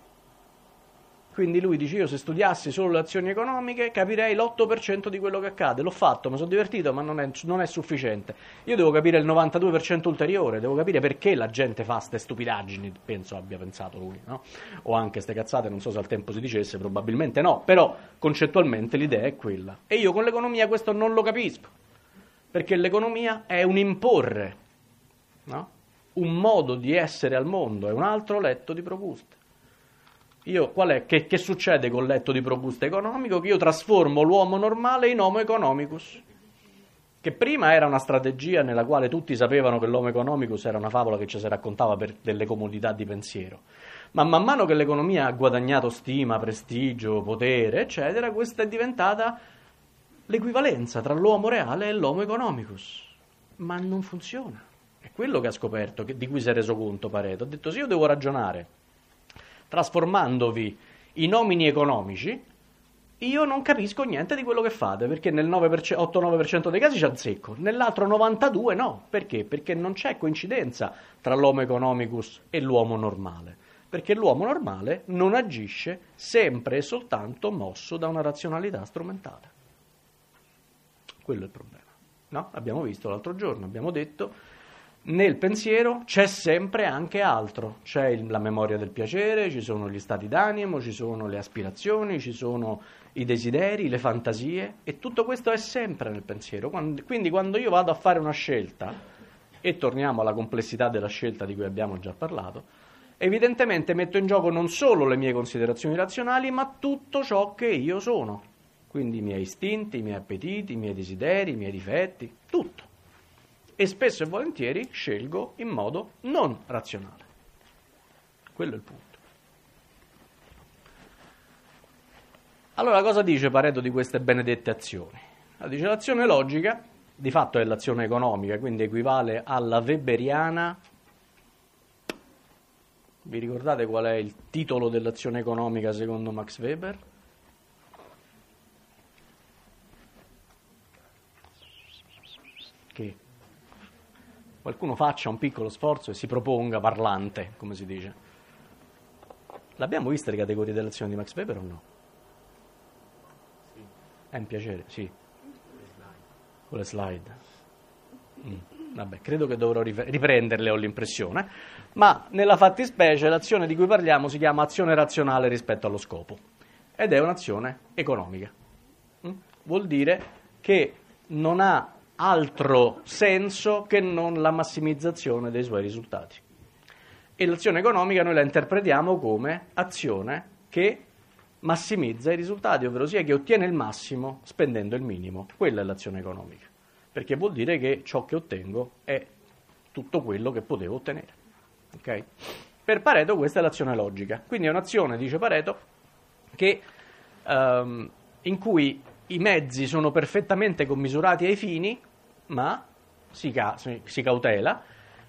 Quindi lui dice, io se studiassi solo le azioni economiche capirei l'otto per cento di quello che accade, l'ho fatto, mi sono divertito, ma non è, non è sufficiente. Io devo capire il novantadue per cento ulteriore, devo capire perché la gente fa ste stupidaggini, penso abbia pensato lui, no? O anche ste cazzate, non so se al tempo si dicesse, probabilmente no, però concettualmente l'idea è quella. E io con l'economia questo non lo capisco, perché l'economia è un imporre, no? Un modo di essere al mondo, è un altro letto di Procuste. Io, qual è? Che, che succede col letto di Procuste economico? Che io trasformo l'uomo normale in homo economicus, che prima era una strategia nella quale tutti sapevano che l'homo economicus era una favola che ci si raccontava per delle comodità di pensiero, ma man mano che l'economia ha guadagnato stima, prestigio, potere, eccetera, questa è diventata l'equivalenza tra l'uomo reale e l'homo economicus, ma non funziona. È quello che ha scoperto, che, di cui si è reso conto Pareto. Ha detto, sì, io devo ragionare trasformandovi in nomini economici, io non capisco niente di quello che fate, perché nel otto nove per cento dei casi ci azzecco, nell'altro novantadue no. Perché? Perché non c'è coincidenza tra l'homo economicus e l'uomo normale, perché l'uomo normale non agisce sempre e soltanto mosso da una razionalità strumentale. Quello è il problema, no? Abbiamo visto l'altro giorno, abbiamo detto nel pensiero c'è sempre anche altro, c'è il, la memoria del piacere, ci sono gli stati d'animo, ci sono le aspirazioni, ci sono i desideri, le fantasie, e tutto questo è sempre nel pensiero. Quando, quindi quando io vado a fare una scelta, e torniamo alla complessità della scelta di cui abbiamo già parlato, evidentemente metto in gioco non solo le mie considerazioni razionali, ma tutto ciò che io sono, quindi i miei istinti, i miei appetiti, i miei desideri, i miei difetti, tutto. E spesso e volentieri scelgo in modo non razionale. Quello è il punto. Allora cosa dice Pareto di queste benedette azioni? Dice l'azione logica, di fatto è l'azione economica, quindi equivale alla weberiana. Vi ricordate qual è il titolo dell'azione economica secondo Max Weber? Che qualcuno faccia un piccolo sforzo e si proponga parlante, come si dice. L'abbiamo vista le categorie dell'azione di Max Weber o no? Sì. È un piacere, sì. Con le slide. Mm. Vabbè, credo che dovrò riprenderle, ho l'impressione. Ma nella fattispecie l'azione di cui parliamo si chiama azione razionale rispetto allo scopo. ed è un'azione economica. Mm? Vuol dire che non ha altro senso che non la massimizzazione dei suoi risultati. E l'azione economica noi la interpretiamo come azione che massimizza i risultati, ovvero sia che ottiene il massimo spendendo il minimo. Quella è l'azione economica, perché vuol dire che ciò che ottengo è tutto quello che potevo ottenere. Okay? Per Pareto questa è l'azione logica, quindi è un'azione, dice Pareto, che, um, in cui i mezzi sono perfettamente commisurati ai fini, ma si, ca- si cautela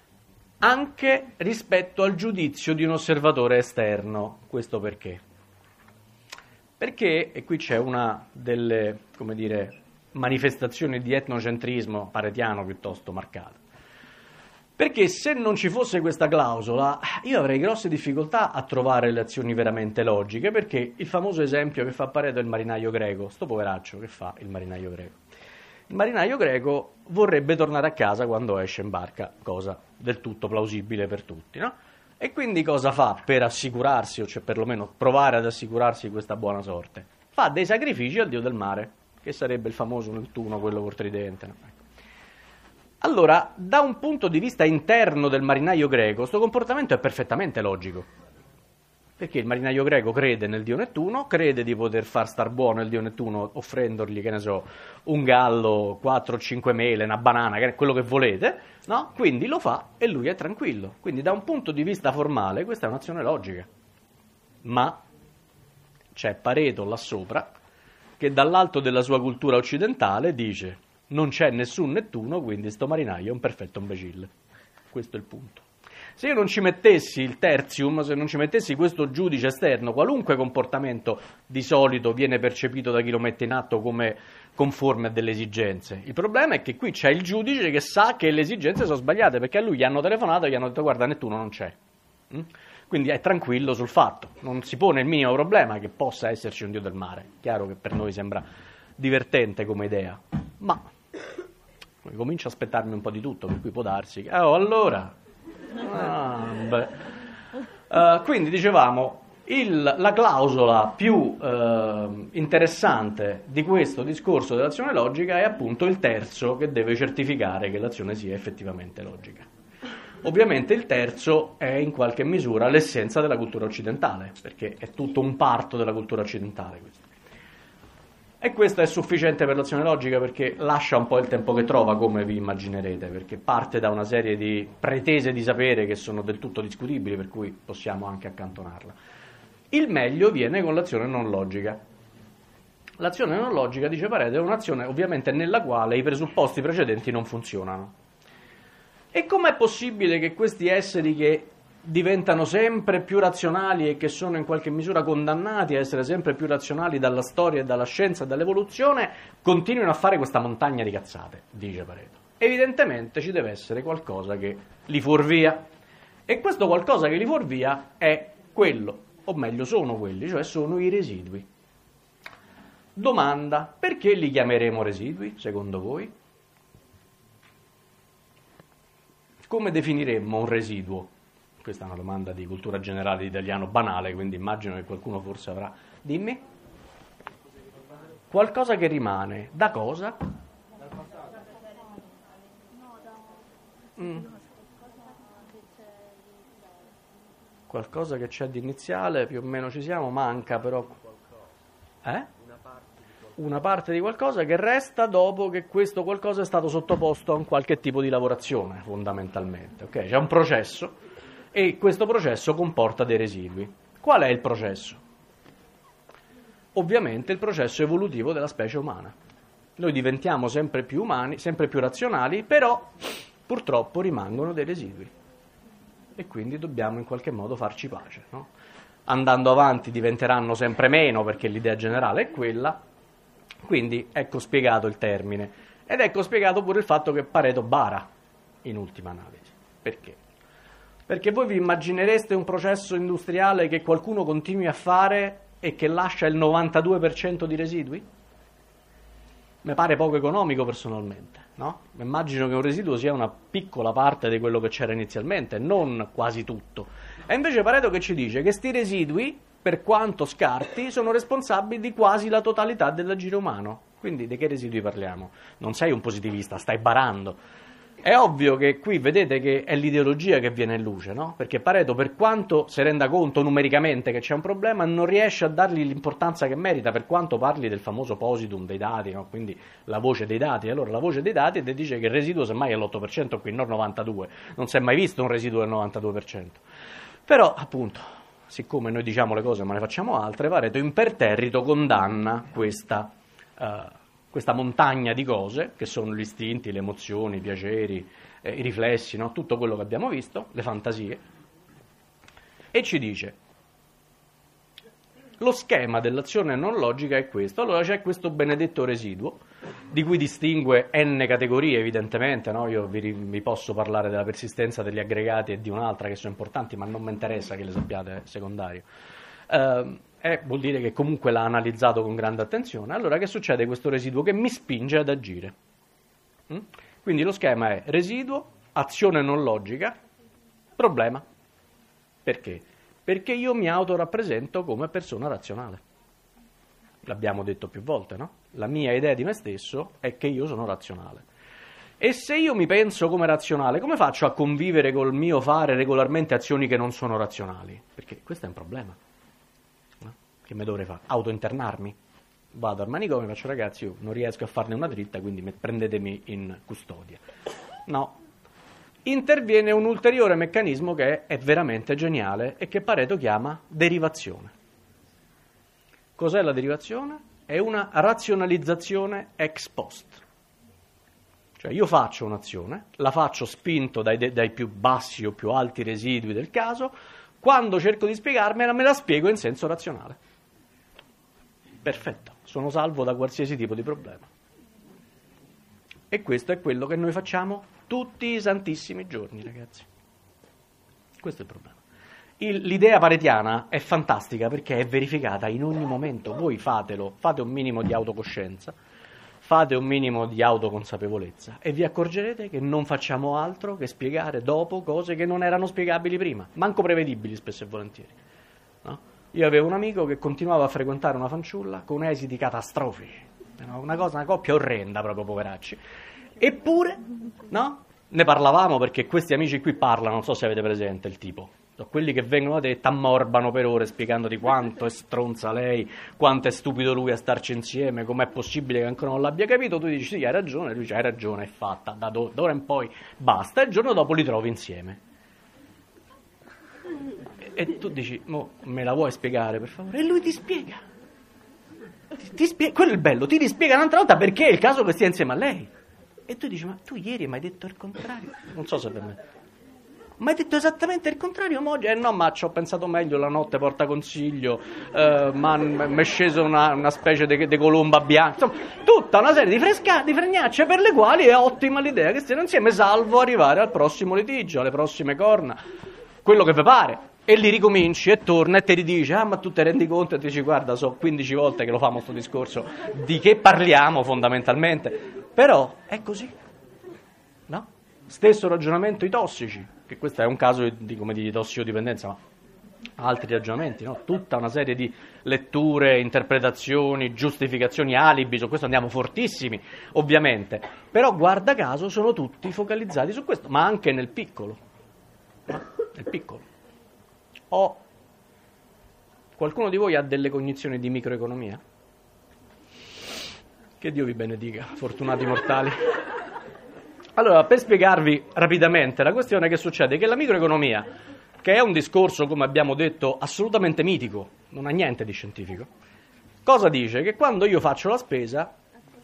anche rispetto al giudizio di un osservatore esterno. Questo perché? Perché, e qui c'è una delle, come dire, manifestazioni di etnocentrismo paretiano piuttosto marcata, perché se non ci fosse questa clausola io avrei grosse difficoltà a trovare le azioni veramente logiche, perché il famoso esempio che fa Pareto è il marinaio greco. Sto poveraccio che fa il marinaio greco? Il marinaio greco vorrebbe tornare a casa quando esce in barca, cosa del tutto plausibile per tutti, no? E quindi cosa fa per assicurarsi, o cioè perlomeno provare ad assicurarsi di questa buona sorte? Fa dei sacrifici al dio del mare, che sarebbe il famoso Nettuno, quello col tridente, no? Allora, da un punto di vista interno del marinaio greco, questo comportamento è perfettamente logico. Perché il marinaio greco crede nel dio Nettuno, crede di poter far star buono il dio Nettuno offrendogli, che ne so, un gallo, quattro o cinque mele, una banana, che è quello che volete, no? Quindi lo fa e lui è tranquillo. Quindi da un punto di vista formale questa è un'azione logica. Ma c'è Pareto là sopra che dall'alto della sua cultura occidentale dice: non c'è nessun Nettuno, quindi sto marinaio è un perfetto imbecille. Questo è il punto. Se io non ci mettessi il tertium, se non ci mettessi questo giudice esterno, qualunque comportamento di solito viene percepito da chi lo mette in atto come conforme a delle esigenze. Il problema è che qui c'è il giudice che sa che le esigenze sono sbagliate, perché a lui gli hanno telefonato e gli hanno detto: guarda, Nettuno non c'è. Mm? Quindi è tranquillo sul fatto, non si pone il minimo problema che possa esserci un dio del mare. Chiaro che per noi sembra divertente come idea, ma comincio a aspettarmi un po' di tutto, per cui può darsi che... Oh, allora... Ah, beh. Uh, quindi dicevamo, il, la clausola più uh, interessante di questo discorso dell'azione logica è appunto il terzo, che deve certificare che l'azione sia effettivamente logica. Ovviamente il terzo è in qualche misura l'essenza della cultura occidentale, perché è tutto un parto della cultura occidentale questo. E questo è sufficiente per l'azione logica, perché lascia un po' il tempo che trova, come vi immaginerete, perché parte da una serie di pretese di sapere che sono del tutto discutibili, per cui possiamo anche accantonarla. Il meglio viene con l'azione non logica. L'azione non logica, dice Pareto, è un'azione ovviamente nella quale i presupposti precedenti non funzionano. E com'è possibile che questi esseri che diventano sempre più razionali e che sono in qualche misura condannati a essere sempre più razionali dalla storia e dalla scienza e dall'evoluzione continuino a fare questa montagna di cazzate, dice Pareto? Evidentemente ci deve essere qualcosa che li fuorvia, e questo qualcosa che li fuorvia è quello, o meglio sono quelli, cioè sono i residui. Domanda: perché li chiameremo residui, secondo voi? Come definiremmo un residuo? Questa è una domanda di cultura generale di italiano banale, quindi immagino che qualcuno forse avrà... Dimmi? Qualcosa che rimane. Da cosa? Mm. Qualcosa che c'è di iniziale, più o meno ci siamo, manca però... Eh? Una parte di qualcosa che resta dopo che questo qualcosa è stato sottoposto a un qualche tipo di lavorazione, fondamentalmente. Okay? C'è un processo e questo processo comporta dei residui. Qual è il processo? Ovviamente il processo evolutivo della specie umana. Noi diventiamo sempre più umani, sempre più razionali, però purtroppo rimangono dei residui e quindi dobbiamo in qualche modo farci pace, no? Andando avanti diventeranno sempre meno, perché l'idea generale è quella. Quindi ecco spiegato il termine, ed ecco spiegato pure il fatto che Pareto bara in ultima analisi. Perché? Perché voi vi immaginereste un processo industriale che qualcuno continui a fare e che lascia il novantadue per cento di residui? Mi pare poco economico personalmente, no? Immagino che un residuo sia una piccola parte di quello che c'era inizialmente, non quasi tutto. E invece Pareto che ci dice? Che sti residui per quanto scarti, sono responsabili di quasi la totalità dell'agire umano. Quindi di che residui parliamo? Non sei un positivista, stai barando. È ovvio che qui vedete che è l'ideologia che viene in luce, no? Perché Pareto, per quanto si renda conto numericamente che c'è un problema, non riesce a dargli l'importanza che merita, per quanto parli del famoso positum dei dati, no? Quindi la voce dei dati. Allora la voce dei dati ti dice che il residuo semmai è l'otto per cento qui, non il novantadue per cento. Non si è mai visto un residuo del novantadue per cento. Però, appunto, siccome noi diciamo le cose ma ne facciamo altre, Pareto imperterrito condanna questa... Uh, questa montagna di cose, che sono gli istinti, le emozioni, i piaceri, eh, i riflessi, no? Tutto quello che abbiamo visto, le fantasie, e ci dice, lo schema dell'azione non logica è questo. Allora c'è questo benedetto residuo, di cui distingue n categorie evidentemente, no? Io vi, vi posso parlare della persistenza degli aggregati e di un'altra che sono importanti, ma non mi interessa che le sappiate, è secondario. Uh, Eh, vuol dire che comunque l'ha analizzato con grande attenzione. Allora che succede? Questo residuo che mi spinge ad agire. Mm? Quindi lo schema è residuo, azione non logica, problema. Perché? Perché io mi autorappresento come persona razionale. L'abbiamo detto più volte, no? La mia idea di me stesso è che io sono razionale. E se io mi penso come razionale, come faccio a convivere col mio fare regolarmente azioni che non sono razionali? Perché questo è un problema. Che mi dovrei fare? Autointernarmi? Vado al manicomio e faccio, ragazzi, io non riesco a farne una dritta, quindi prendetemi in custodia. No. Interviene un ulteriore meccanismo che è veramente geniale e che Pareto chiama derivazione. Cos'è la derivazione? È una razionalizzazione ex post. Cioè io faccio un'azione, la faccio spinto dai, dai più bassi o più alti residui del caso, quando cerco di spiegarmela me la spiego in senso razionale. Perfetto, sono salvo da qualsiasi tipo di problema. E questo è quello che noi facciamo tutti i santissimi giorni, ragazzi. Questo è il problema. Il, l'idea paretiana è fantastica perché è verificata in ogni momento. Voi fatelo, fate un minimo di autocoscienza, fate un minimo di autoconsapevolezza e vi accorgerete che non facciamo altro che spiegare dopo cose che non erano spiegabili prima, manco prevedibili spesso e volentieri. No? Io avevo un amico che continuava a frequentare una fanciulla con esiti catastrofici, una cosa, una coppia orrenda proprio, poveracci. Eppure, no? Ne parlavamo perché questi amici qui parlano, non so se avete presente il tipo. Sono quelli che vengono da te e t'ammorbano per ore spiegandoti quanto è stronza lei, quanto è stupido lui a starci insieme, com'è possibile che ancora non l'abbia capito. Tu dici sì, hai ragione, lui dice hai ragione, è fatta, da d'ora in poi basta, e il giorno dopo li trovi insieme. E tu dici, mo me la vuoi spiegare per favore? E lui ti spiega. Ti, ti spiega, quello è il bello, ti rispiega un'altra volta perché è il caso che stia insieme a lei. E tu dici, ma tu ieri mi hai detto il contrario. Non so se per me. Ma hai detto esattamente il contrario, mo oggi? Eh no, ma ci ho pensato meglio, la notte porta consiglio, eh, ma mi è sceso una, una specie di colomba bianca. Insomma, tutta una serie di, fresca, di fregnacce per le quali è ottima l'idea che stiano insieme, salvo arrivare al prossimo litigio, alle prossime corna, quello che vi pare. E li ricominci e torna e ti ridice, ah ma tu ti rendi conto e ti dici guarda so quindici volte che lo famo sto discorso, di che parliamo fondamentalmente, però è così, no? Stesso ragionamento i tossici, che questo è un caso di, come di tossicodipendenza, ma altri ragionamenti, no? Tutta una serie di letture, interpretazioni, giustificazioni, alibi, su questo andiamo fortissimi ovviamente, però guarda caso sono tutti focalizzati su questo, ma anche nel piccolo, no? Nel piccolo. O qualcuno di voi ha delle cognizioni di microeconomia? Che Dio vi benedica, fortunati mortali. Allora, per spiegarvi rapidamente la questione, che succede? Che la microeconomia, che è un discorso, come abbiamo detto, assolutamente mitico, non ha niente di scientifico, cosa dice? Che quando io faccio la spesa...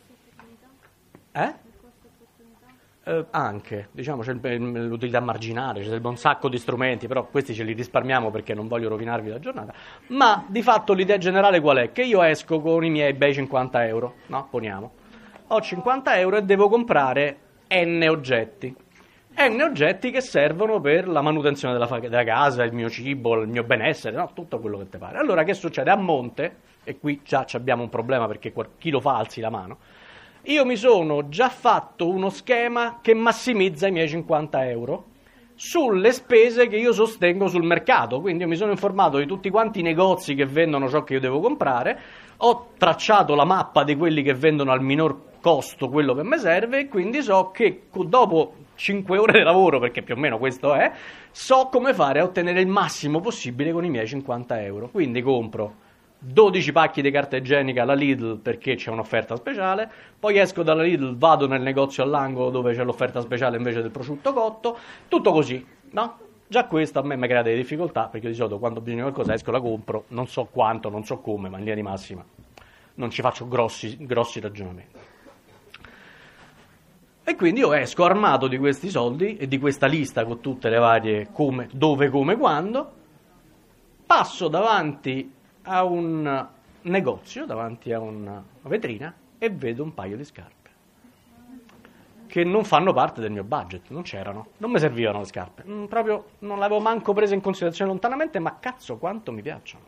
Eh? Eh, anche, diciamo, c'è l'utilità marginale, c'è un sacco di strumenti, però questi ce li risparmiamo perché non voglio rovinarvi la giornata, ma di fatto l'idea generale qual è? Che io esco con i miei bei cinquanta euro, no? Poniamo, ho cinquanta euro e devo comprare N oggetti, N oggetti che servono per la manutenzione della, fa- della casa, il mio cibo, il mio benessere, no? Tutto quello che ti pare. Allora che succede? A monte, e qui già abbiamo un problema perché chi lo fa alzi la mano, io mi sono già fatto uno schema che massimizza i miei cinquanta euro sulle spese che io sostengo sul mercato. Quindi io mi sono informato di tutti quanti i negozi che vendono ciò che io devo comprare, ho tracciato la mappa di quelli che vendono al minor costo quello che mi serve, e quindi so che dopo cinque ore di lavoro, perché più o meno questo è, so come fare a ottenere il massimo possibile con i miei cinquanta euro. Quindi compro dodici pacchi di carta igienica alla Lidl perché c'è un'offerta speciale, poi esco dalla Lidl, vado nel negozio all'angolo dove c'è l'offerta speciale invece del prosciutto cotto, tutto così, no? Già questo a me mi crea delle difficoltà, perché di solito quando bisogna qualcosa esco, la compro, non so quanto, non so come, ma in linea di massima non ci faccio grossi, grossi ragionamenti. E quindi io esco armato di questi soldi e di questa lista con tutte le varie come, dove, come, quando, passo davanti a un negozio, davanti a una vetrina, e vedo un paio di scarpe che non fanno parte del mio budget, non c'erano, non mi servivano le scarpe, mm, proprio non l'avevo manco presa in considerazione lontanamente, ma cazzo quanto mi piacciono.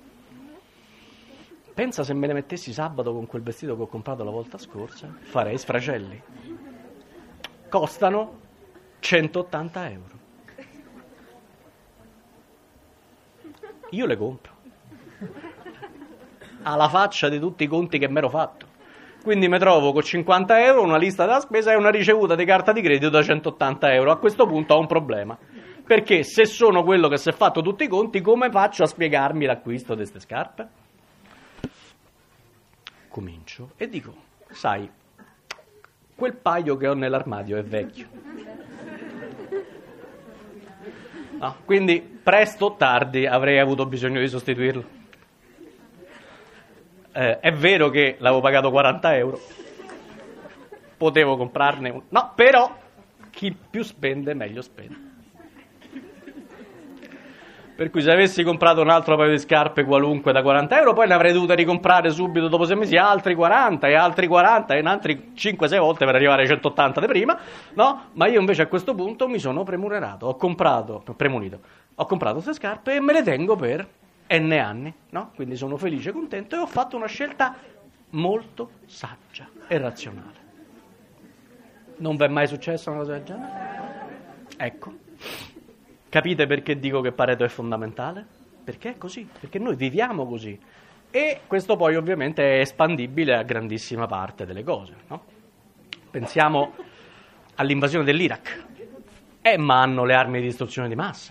Pensa se me le mettessi sabato con quel vestito che ho comprato la volta scorsa, farei sfracelli. Costano centottanta euro. Io le compro. Alla faccia di tutti i conti che mi ero fatto. Quindi mi trovo con cinquanta euro, una lista della spesa e una ricevuta di carta di credito da centottanta euro. A questo punto ho un problema. Perché se sono quello che si è fatto tutti i conti, come faccio a spiegarmi l'acquisto di queste scarpe? Comincio e dico, sai, quel paio che ho nell'armadio è vecchio. No, quindi presto o tardi avrei avuto bisogno di sostituirlo. Eh, è vero che l'avevo pagato quaranta euro, potevo comprarne un... No, però chi più spende meglio spende. Per cui se avessi comprato un altro paio di scarpe qualunque da quaranta euro, poi ne avrei dovute ricomprare subito dopo sei mesi altri quaranta e altri quaranta e altri cinque sei volte per arrivare ai centottanta di prima, no? Ma io invece a questo punto mi sono premurato, ho comprato, premunito, ho comprato queste scarpe e me le tengo per N anni, no? Quindi sono felice, contento e ho fatto una scelta molto saggia e razionale. Non vi è mai successa una cosa del genere? Ecco. Capite perché dico che Pareto è fondamentale? Perché è così, perché noi viviamo così. E questo poi ovviamente è espandibile a grandissima parte delle cose, no? Pensiamo all'invasione dell'Iraq. Eh, ma hanno le armi di distruzione di massa.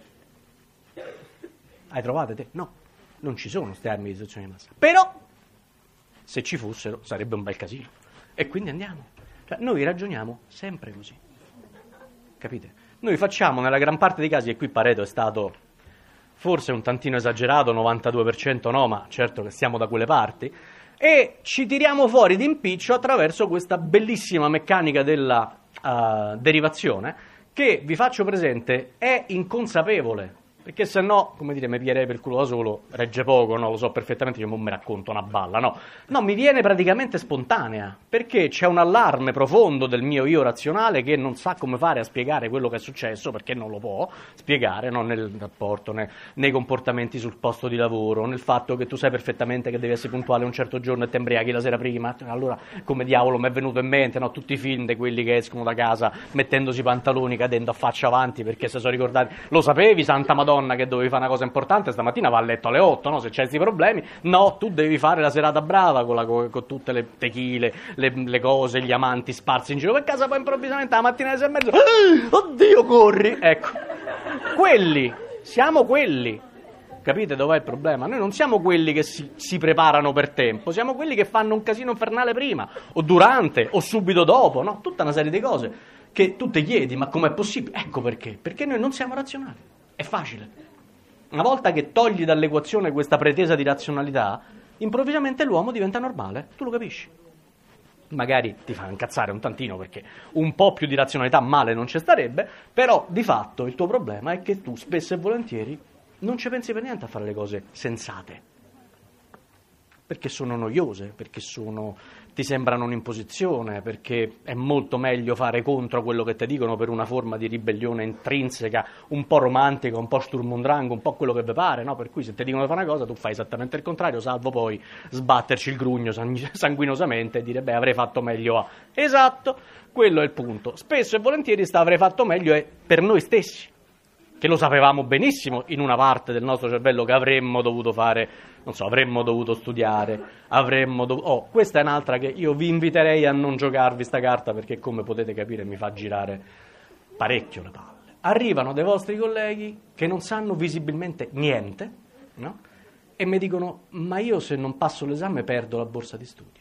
Hai trovate te? No, non ci sono queste armi di distruzione di massa. Però, se ci fossero, sarebbe un bel casino. E quindi andiamo. Cioè, noi ragioniamo sempre così. Capite? Noi facciamo nella gran parte dei casi, e qui Pareto è stato forse un tantino esagerato, novantadue per cento no, ma certo che siamo da quelle parti, e ci tiriamo fuori d'impiccio attraverso questa bellissima meccanica della uh, derivazione, che, vi faccio presente, è inconsapevole. Perché se no, come dire, mi pierei per il culo da solo, regge poco, no? Lo so perfettamente, io non mi racconto una balla, no. No, mi viene praticamente spontanea, perché c'è un allarme profondo del mio io razionale che non sa come fare a spiegare quello che è successo, perché non lo può spiegare, no? Nel rapporto, ne, nei comportamenti sul posto di lavoro, nel fatto che tu sai perfettamente che devi essere puntuale un certo giorno e ti embriaghi la sera prima. Allora, come diavolo mi è venuto in mente, no? Tutti i film di quelli che escono da casa mettendosi i pantaloni, cadendo a faccia avanti, perché se sono ricordati, lo sapevi, Santa Madonna, che dovevi fare una cosa importante, stamattina va a letto alle otto, no? Se c'hai questi problemi, no, tu devi fare la serata brava con, la, con tutte le tequile, le, le cose, gli amanti sparsi in giro per casa, poi improvvisamente la mattina alle sei e mezzo, ah, oddio, corri! Ecco, quelli, siamo quelli. Capite dov'è il problema? Noi non siamo quelli che si, si preparano per tempo, siamo quelli che fanno un casino infernale prima, o durante, o subito dopo, no? Tutta una serie di cose che tu ti chiedi, ma com'è possibile? Ecco perché, perché noi non siamo razionali. È facile. Una volta che togli dall'equazione questa pretesa di razionalità, improvvisamente l'uomo diventa normale, tu lo capisci. Magari ti fa incazzare un tantino perché un po' più di razionalità male non ci starebbe, però di fatto il tuo problema è che tu spesso e volentieri non ci pensi per niente a fare le cose sensate. Perché sono noiose, perché sono ti sembrano un'imposizione, perché è molto meglio fare contro quello che ti dicono per una forma di ribellione intrinseca, un po' romantica, un po' Sturm und Drang, un po' quello che vi pare, no? Per cui se ti dicono di fare una cosa tu fai esattamente il contrario, salvo poi sbatterci il grugno sanguinosamente e dire beh avrei fatto meglio a... Esatto, quello è il punto. Spesso e volentieri sta avrei fatto meglio è per noi stessi, che lo sapevamo benissimo in una parte del nostro cervello che avremmo dovuto fare, non so, avremmo dovuto studiare, avremmo dovuto... Oh, questa è un'altra che io vi inviterei a non giocarvi sta carta perché come potete capire mi fa girare parecchio le palle. Arrivano dei vostri colleghi che non sanno visibilmente niente, no? E mi dicono, ma io se non passo l'esame perdo la borsa di studio.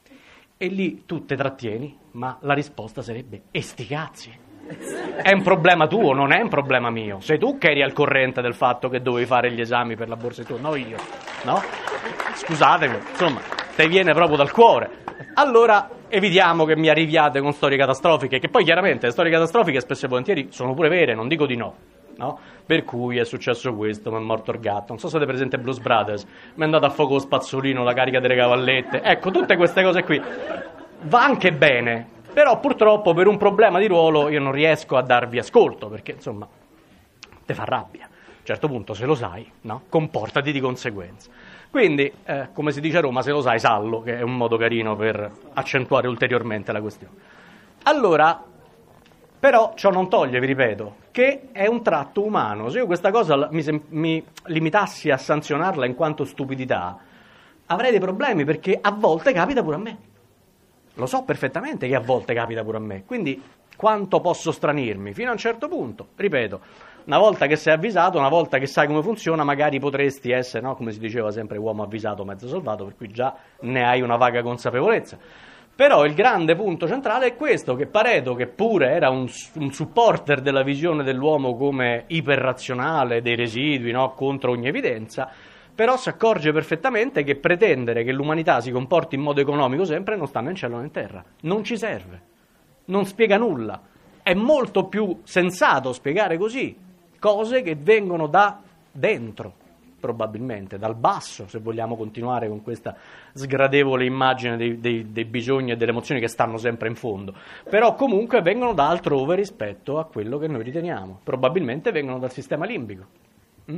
E lì tu te trattieni, ma la risposta sarebbe, e sti cazzi. È un problema tuo, non è un problema mio. Sei tu che eri al corrente del fatto che dovevi fare gli esami per la borsa di studio, no io, no? Scusatemi, insomma, te viene proprio dal cuore. Allora evitiamo che mi arriviate con storie catastrofiche, che poi chiaramente le storie catastrofiche spesso e volentieri sono pure vere, non dico di no, no? Per cui è successo questo, mi è morto il gatto, non so se avete presente Blues Brothers, mi è andato a fuoco lo spazzolino, la carica delle cavallette, ecco, tutte queste cose qui. Va anche bene. Però purtroppo per un problema di ruolo io non riesco a darvi ascolto, perché insomma te fa rabbia. A un certo punto se lo sai, no? Comportati di conseguenza. Quindi, eh, come si dice a Roma, se lo sai sallo, che è un modo carino per accentuare ulteriormente la questione. Allora, però ciò non toglie, vi ripeto, che è un tratto umano. Se io questa cosa mi, mi limitassi a sanzionarla in quanto stupidità, avrei dei problemi, perché a volte capita pure a me. Lo so perfettamente che a volte capita pure a me, quindi quanto posso stranirmi? Fino a un certo punto, ripeto, una volta che sei avvisato, una volta che sai come funziona, magari potresti essere, no, come si diceva sempre, uomo avvisato, mezzo salvato, per cui già ne hai una vaga consapevolezza. Però il grande punto centrale è questo, che Pareto, che pure era un, un supporter della visione dell'uomo come iperrazionale, dei residui, no, contro ogni evidenza, però si accorge perfettamente che pretendere che l'umanità si comporti in modo economico sempre non sta né in cielo né in terra, non ci serve, non spiega nulla. È molto più sensato spiegare così cose che vengono da dentro, probabilmente, dal basso, se vogliamo continuare con questa sgradevole immagine dei, dei, dei bisogni e delle emozioni che stanno sempre in fondo, però comunque vengono da altrove rispetto a quello che noi riteniamo, probabilmente vengono dal sistema limbico. Mm?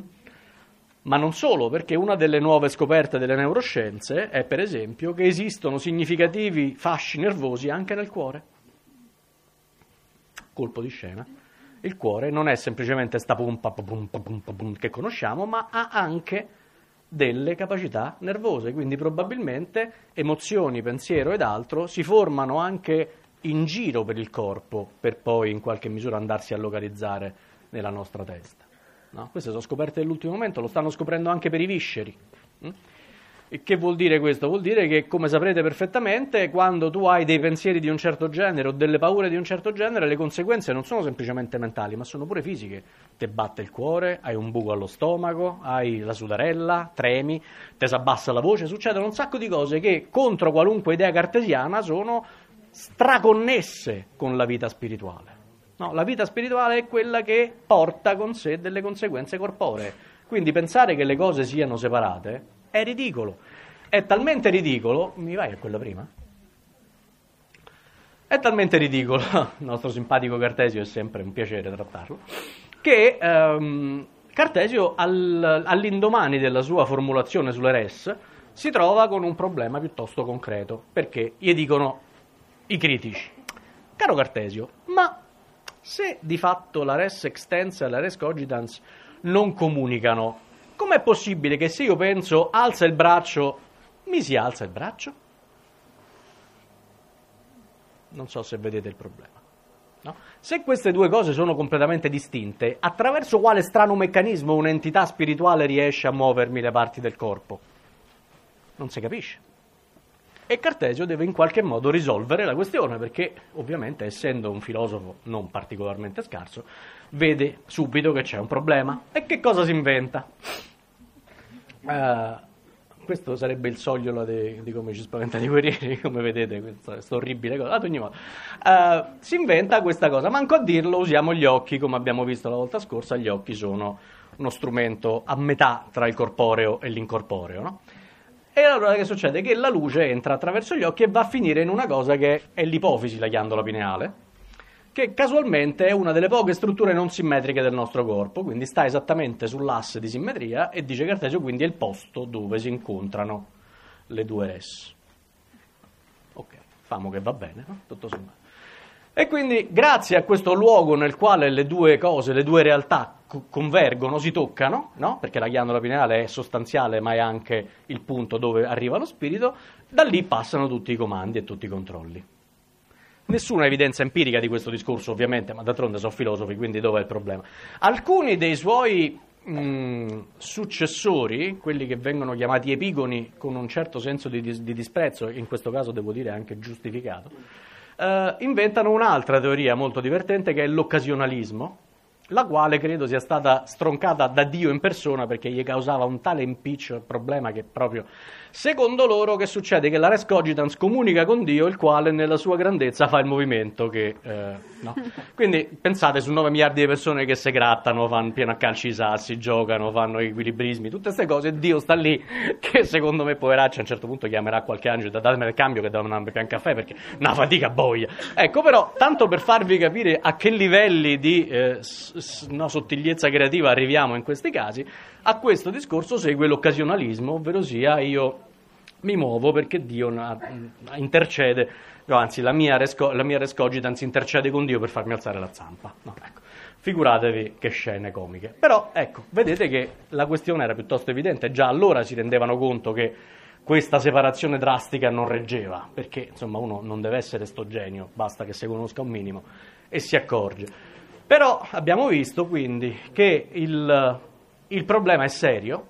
Ma non solo, perché una delle nuove scoperte delle neuroscienze è, per esempio, che esistono significativi fasci nervosi anche nel cuore. Colpo di scena. Il cuore non è semplicemente sta pompa, pompa, pompa, pompa che conosciamo, ma ha anche delle capacità nervose, quindi probabilmente emozioni, pensiero ed altro si formano anche in giro per il corpo, per poi in qualche misura andarsi a localizzare nella nostra testa. No? Queste sono scoperte dell'ultimo momento, lo stanno scoprendo anche per i visceri. Mm? E che vuol dire questo? Vuol dire che, come saprete perfettamente, quando tu hai dei pensieri di un certo genere o delle paure di un certo genere, le conseguenze non sono semplicemente mentali, ma sono pure fisiche. Ti batte il cuore, hai un buco allo stomaco, hai la sudarella, tremi, ti si abbassa la voce, succedono un sacco di cose che, contro qualunque idea cartesiana, sono straconnesse con la vita spirituale. No, la vita spirituale è quella che porta con sé delle conseguenze corporee, quindi pensare che le cose siano separate è ridicolo, è talmente ridicolo, mi vai a quella prima? È talmente ridicolo, il nostro simpatico Cartesio è sempre un piacere trattarlo, che ehm, Cartesio al, all'indomani della sua formulazione sulle res si trova con un problema piuttosto concreto, perché gli dicono i critici, caro Cartesio, ma se di fatto la res extensa e la res cogitans non comunicano, com'è possibile che se io penso alza il braccio, mi si alza il braccio? Non so se vedete il problema. No? Se queste due cose sono completamente distinte, attraverso quale strano meccanismo un'entità spirituale riesce a muovermi le parti del corpo? Non si capisce. E Cartesio deve in qualche modo risolvere la questione, perché ovviamente, essendo un filosofo non particolarmente scarso, vede subito che c'è un problema. E che cosa si inventa? Uh, questo sarebbe il sogliola di, di come ci spaventano i guerrieri, come vedete, questa, questa orribile cosa. Ad ogni modo, uh, si inventa questa cosa. Manco a dirlo, usiamo gli occhi, come abbiamo visto la volta scorsa, gli occhi sono uno strumento a metà tra il corporeo e l'incorporeo, no? E allora che succede? Che la luce entra attraverso gli occhi e va a finire in una cosa che è l'ipofisi, la ghiandola pineale, che casualmente è una delle poche strutture non simmetriche del nostro corpo, quindi sta esattamente sull'asse di simmetria, e dice Cartesio quindi è il posto dove si incontrano le due res. Ok, famo che va bene, no? Tutto sommato. E quindi grazie a questo luogo nel quale le due cose, le due realtà co- convergono, si toccano, no? Perché la ghiandola pineale è sostanziale ma è anche il punto dove arriva lo spirito, da lì passano tutti i comandi e tutti i controlli. Nessuna evidenza empirica di questo discorso ovviamente, ma d'altronde sono filosofi, quindi dov'è il problema? Alcuni dei suoi mh, successori, quelli che vengono chiamati epigoni con un certo senso di, dis- di disprezzo, in questo caso devo dire anche giustificato, Uh, inventano un'altra teoria molto divertente che è l'occasionalismo, la quale credo sia stata stroncata da Dio in persona perché gli causava un tale impiccio, problema che proprio, secondo loro, che succede che la res cogitans comunica con Dio, il quale nella sua grandezza fa il movimento che, eh, no? Quindi pensate su nove miliardi di persone che si grattano, fanno pieno a calci i sassi, giocano, fanno equilibrismi, tutte queste cose, Dio sta lì che secondo me poveraccio a un certo punto chiamerà qualche angelo da datemi il cambio che devo andare a bere un caffè perché una fatica boia. Ecco, però tanto per farvi capire a che livelli di eh, s- no, sottigliezza creativa arriviamo in questi casi, a questo discorso segue l'occasionalismo, ovvero sia io mi muovo perché Dio na- intercede, no, anzi la mia, res, la mia res cogitans intercede con Dio per farmi alzare la zampa. No, ecco. Figuratevi che scene comiche. Però ecco, vedete che la questione era piuttosto evidente, già allora si rendevano conto che questa separazione drastica non reggeva, perché insomma uno non deve essere sto genio, basta che si conosca un minimo e si accorge. Però abbiamo visto quindi che il, il problema è serio,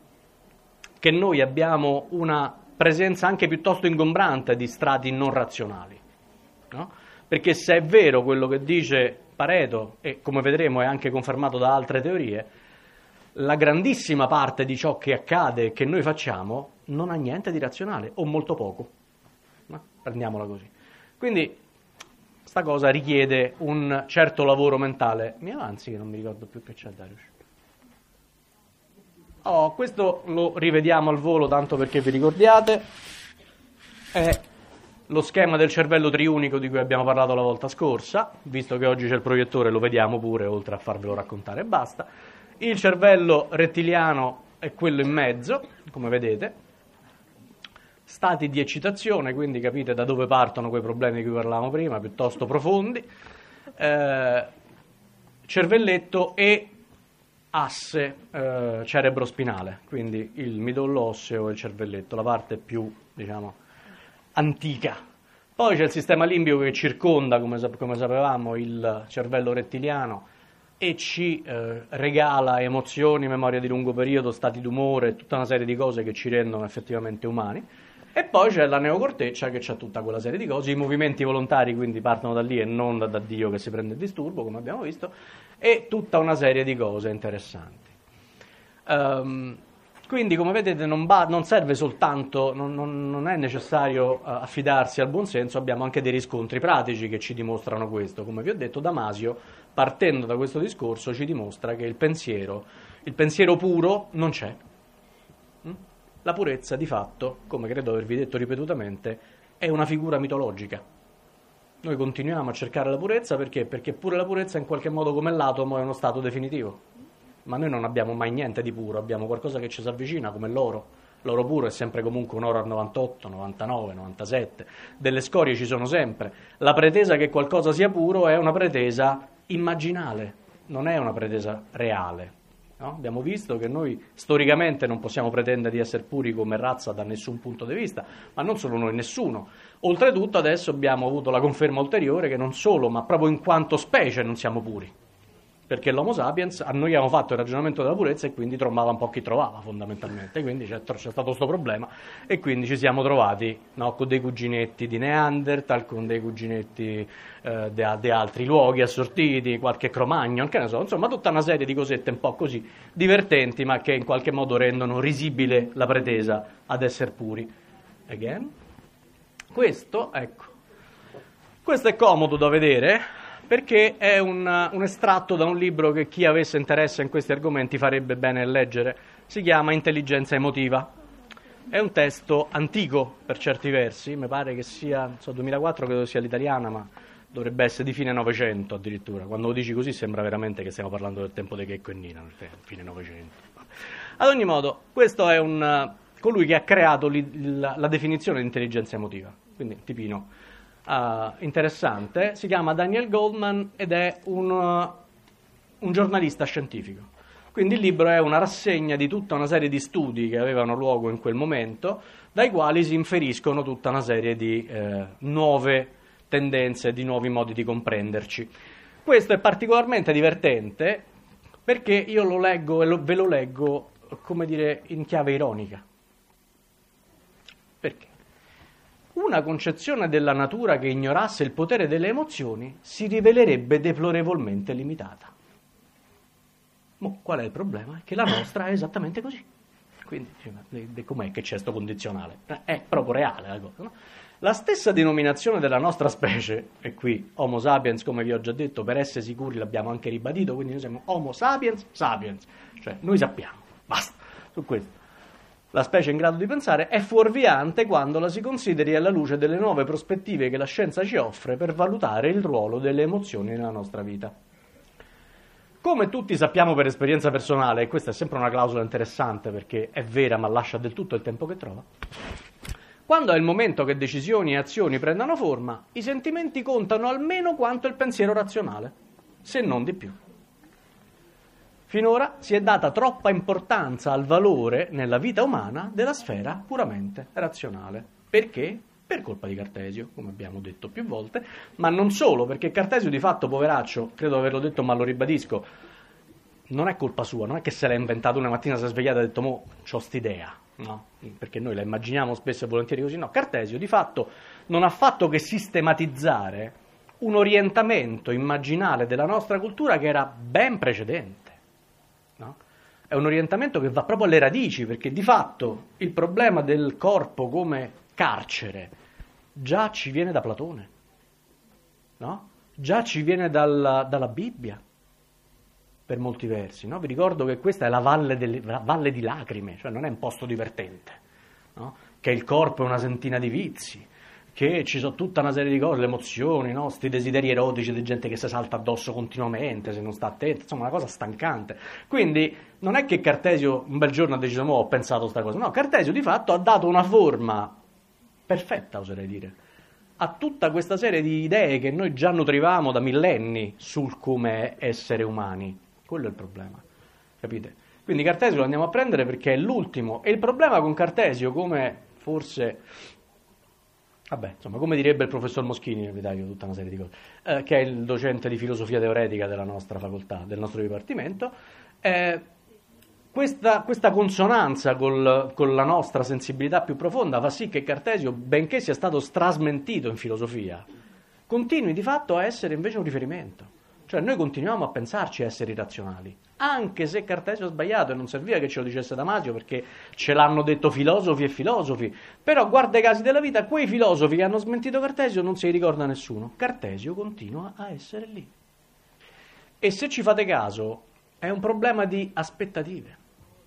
che noi abbiamo una presenza anche piuttosto ingombrante di strati non razionali, no? Perché se è vero quello che dice Pareto, e come vedremo è anche confermato da altre teorie, la grandissima parte di ciò che accade e che noi facciamo non ha niente di razionale, o molto poco, no? Prendiamola così. Quindi sta cosa richiede un certo lavoro mentale. Mi avanzi che non mi ricordo più che c'è Darius. Oh, questo lo rivediamo al volo tanto perché vi ricordiate. È lo schema del cervello triunico di cui abbiamo parlato la volta scorsa. Visto che oggi c'è il proiettore lo vediamo pure, oltre a farvelo raccontare e basta. Il cervello rettiliano è quello in mezzo, come vedete. Stati di eccitazione, quindi capite da dove partono quei problemi di cui parlavamo prima, piuttosto profondi. Eh, cervelletto e asse eh, cerebrospinale, quindi il midollo osseo e il cervelletto, la parte più, diciamo, antica. Poi c'è il sistema limbico che circonda, come, come sapevamo, il cervello rettiliano e ci eh, regala emozioni, memoria di lungo periodo, stati d'umore, tutta una serie di cose che ci rendono effettivamente umani. E poi c'è la neocorteccia che c'ha tutta quella serie di cose, i movimenti volontari quindi partono da lì e non da, da Dio che si prende il disturbo, come abbiamo visto, e tutta una serie di cose interessanti. Um, quindi come vedete non, ba- non serve soltanto, non, non, non è necessario uh, affidarsi al buonsenso, abbiamo anche dei riscontri pratici che ci dimostrano questo. Come vi ho detto, Damasio, partendo da questo discorso, ci dimostra che il pensiero, il pensiero puro non c'è. Mm? La purezza, di fatto, come credo avervi detto ripetutamente, è una figura mitologica. Noi continuiamo a cercare la purezza perché? Perché pure la purezza in qualche modo come l'atomo è uno stato definitivo. Ma noi non abbiamo mai niente di puro, abbiamo qualcosa che ci si avvicina come l'oro. L'oro puro è sempre comunque un oro al novantotto, novantanove, novantasette. Delle scorie ci sono sempre. La pretesa che qualcosa sia puro è una pretesa immaginale, non è una pretesa reale. No? Abbiamo visto che noi storicamente non possiamo pretendere di essere puri come razza da nessun punto di vista, ma non solo noi, nessuno. Oltretutto adesso abbiamo avuto la conferma ulteriore che non solo, ma proprio in quanto specie non siamo puri, perché l'Homo sapiens, a noi abbiamo fatto il ragionamento della purezza e quindi trovava un po' chi trovava fondamentalmente, quindi c'è, c'è stato questo problema e quindi ci siamo trovati, no, con dei cuginetti di Neanderthal, con dei cuginetti eh, di altri luoghi assortiti, qualche Cro-Magnon, che ne so, insomma tutta una serie di cosette un po' così divertenti ma che in qualche modo rendono risibile la pretesa ad essere puri. Again. Questo, ecco, questo è comodo da vedere, perché è un, un estratto da un libro che chi avesse interesse in questi argomenti farebbe bene leggere, si chiama Intelligenza emotiva. è un testo antico per certi versi, mi pare che sia, non so, duemilaquattro credo sia l'italiana, ma dovrebbe essere di fine Novecento addirittura. Quando lo dici così sembra veramente che stiamo parlando del tempo di Checco e Nina, fine Novecento. Ad ogni modo, questo è un, colui che ha creato li, la, la definizione di intelligenza emotiva, quindi tipino uh, interessante, si chiama Daniel Goldman ed è un, uh, un giornalista scientifico. Quindi il libro è una rassegna di tutta una serie di studi che avevano luogo in quel momento, dai quali si inferiscono tutta una serie di eh, nuove tendenze, di nuovi modi di comprenderci. Questo è particolarmente divertente perché io lo leggo e lo, ve lo leggo, come dire, in chiave ironica. Perché? Una concezione della natura che ignorasse il potere delle emozioni si rivelerebbe deplorevolmente limitata. Ma qual è il problema? È che la nostra è esattamente così. Quindi, com'è che c'è questo condizionale? È proprio reale la cosa, no? La stessa denominazione della nostra specie, e qui Homo sapiens, come vi ho già detto, per essere sicuri l'abbiamo anche ribadito, quindi noi siamo Homo sapiens sapiens, cioè noi sappiamo, basta, su questo. La specie in grado di pensare è fuorviante quando la si consideri alla luce delle nuove prospettive che la scienza ci offre per valutare il ruolo delle emozioni nella nostra vita. Come tutti sappiamo per esperienza personale, e questa è sempre una clausola interessante perché è vera ma lascia del tutto il tempo che trova, quando è il momento che decisioni e azioni prendano forma, i sentimenti contano almeno quanto il pensiero razionale, se non di più. Finora si è data troppa importanza al valore nella vita umana della sfera puramente razionale. Perché? Per colpa di Cartesio, come abbiamo detto più volte, ma non solo, perché Cartesio di fatto, poveraccio, credo averlo detto ma lo ribadisco, non è colpa sua, non è che se l'ha inventato una mattina, si è svegliata e ha detto mo c'ho st'idea, no? Perché noi la immaginiamo spesso e volentieri così, no, Cartesio di fatto non ha fatto che sistematizzare un orientamento immaginale della nostra cultura che era ben precedente, no? È un orientamento che va proprio alle radici, perché di fatto il problema del corpo come carcere già ci viene da Platone, no? Già ci viene dalla, dalla Bibbia, per molti versi, no? Vi ricordo che questa è la valle, delle, la valle di lacrime, cioè non è un posto divertente, no? Che il corpo è una sentina di vizi, che ci sono tutta una serie di cose, le emozioni, no? Sti desideri erotici di gente che si salta addosso continuamente, se non sta attenta, insomma una cosa stancante. Quindi non è che Cartesio un bel giorno ha deciso, mo ho pensato sta cosa, no, Cartesio di fatto ha dato una forma perfetta, oserei dire, a tutta questa serie di idee che noi già nutrivamo da millenni sul come essere umani. Quello è il problema, capite? Quindi Cartesio lo andiamo a prendere perché è l'ultimo, e il problema con Cartesio, come forse, vabbè, insomma, come direbbe il professor Moschini, vi taglio tutta una serie di cose, eh, che è il docente di filosofia teoretica della nostra facoltà, del nostro dipartimento, eh, questa, questa consonanza col, con la nostra sensibilità più profonda fa sì che Cartesio, benché sia stato strasmentito in filosofia, continui di fatto a essere invece un riferimento. Cioè noi continuiamo a pensarci esseri razionali, anche se Cartesio ha sbagliato e non serviva che ce lo dicesse Damasio perché ce l'hanno detto filosofi e filosofi, però guarda i casi della vita, quei filosofi che hanno smentito Cartesio non si ricorda nessuno, Cartesio continua a essere lì. E se ci fate caso è un problema di aspettative,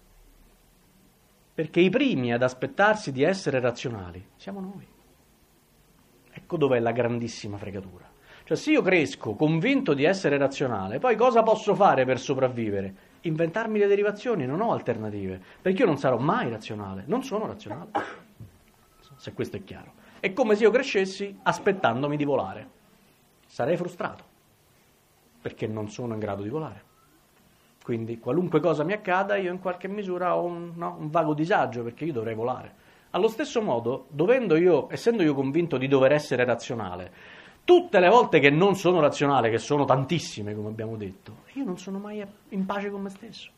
perché i primi ad aspettarsi di essere razionali siamo noi. Ecco dov'è la grandissima fregatura. Cioè se io cresco convinto di essere razionale, poi cosa posso fare per sopravvivere? Inventarmi le derivazioni, non ho alternative, perché io non sarò mai razionale, non sono razionale, se questo è chiaro. È come se io crescessi aspettandomi di volare. Sarei frustrato, perché non sono in grado di volare. Quindi qualunque cosa mi accada, io in qualche misura ho un, no, un vago disagio, perché io dovrei volare. Allo stesso modo, dovendo io, essendo io convinto di dover essere razionale, tutte le volte che non sono razionale, che sono tantissime, come abbiamo detto, io non sono mai in pace con me stesso.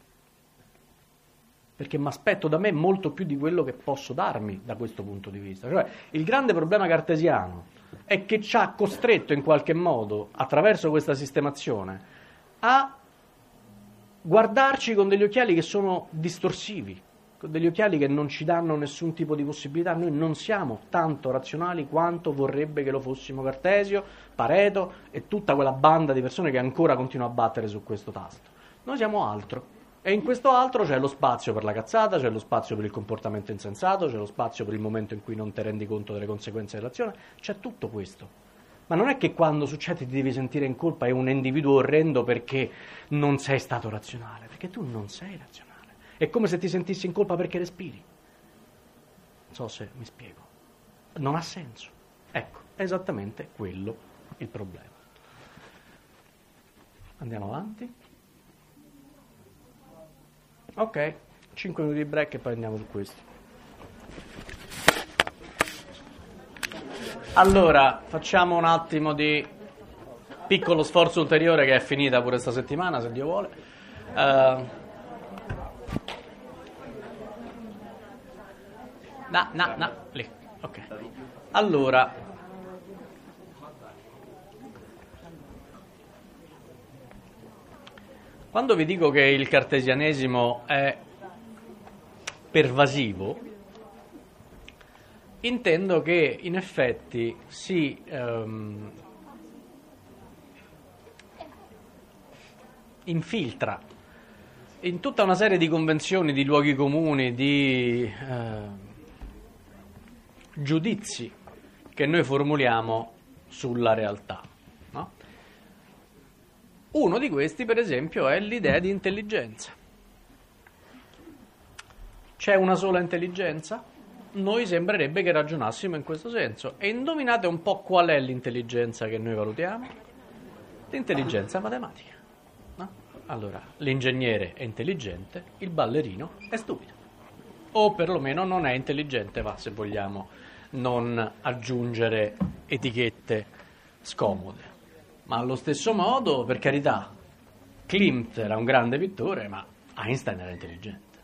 Perché mi aspetto da me molto più di quello che posso darmi da questo punto di vista. Cioè, il grande problema cartesiano è che ci ha costretto in qualche modo, attraverso questa sistemazione, a guardarci con degli occhiali che sono distorsivi, con degli occhiali che non ci danno nessun tipo di possibilità. Noi non siamo tanto razionali quanto vorrebbe che lo fossimo Cartesio, Pareto e tutta quella banda di persone che ancora continua a battere su questo tasto. Noi siamo altro, E in questo altro c'è lo spazio per la cazzata, c'è lo spazio per il comportamento insensato, c'è lo spazio per il momento in cui non ti rendi conto delle conseguenze dell'azione, c'è tutto questo. Ma non è che quando succede ti devi sentire in colpa e un individuo orrendo perché non sei stato razionale, perché tu non sei razionale. È come se ti sentissi in colpa perché respiri. Non so se mi spiego. Non ha senso. Ecco, è esattamente quello il problema. Andiamo avanti. Ok, cinque minuti di break e poi andiamo su questo. Allora, facciamo un attimo di piccolo sforzo ulteriore che è finita pure sta settimana, se Dio vuole. Uh, no, no, no, lì, ok. Allora, quando vi dico che il cartesianesimo è pervasivo, intendo che in effetti si um, infiltra in tutta una serie di convenzioni, di luoghi comuni, di uh, giudizi che noi formuliamo sulla realtà, no? Uno di questi, per esempio, è l'idea di intelligenza. C'è una sola intelligenza? Noi sembrerebbe che ragionassimo in questo senso. E indovinate un po' qual è l'intelligenza che noi valutiamo? L'intelligenza matematica, no? Allora, l'ingegnere è intelligente, il ballerino è stupido. O perlomeno non è intelligente, va, se vogliamo non aggiungere etichette scomode. Ma allo stesso modo, per carità, Klimt era un grande pittore, ma Einstein era intelligente.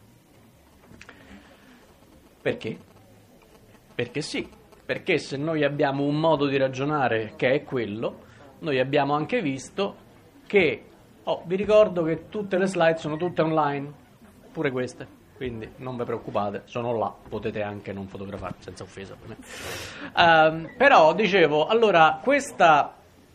Perché? Perché sì, perché se noi abbiamo un modo di ragionare che è quello, noi abbiamo anche visto che, oh, vi ricordo che tutte le slide sono tutte online, pure queste, quindi non vi preoccupate, sono là, potete anche non fotografare, senza offesa per me. Uh, però, dicevo, allora, questa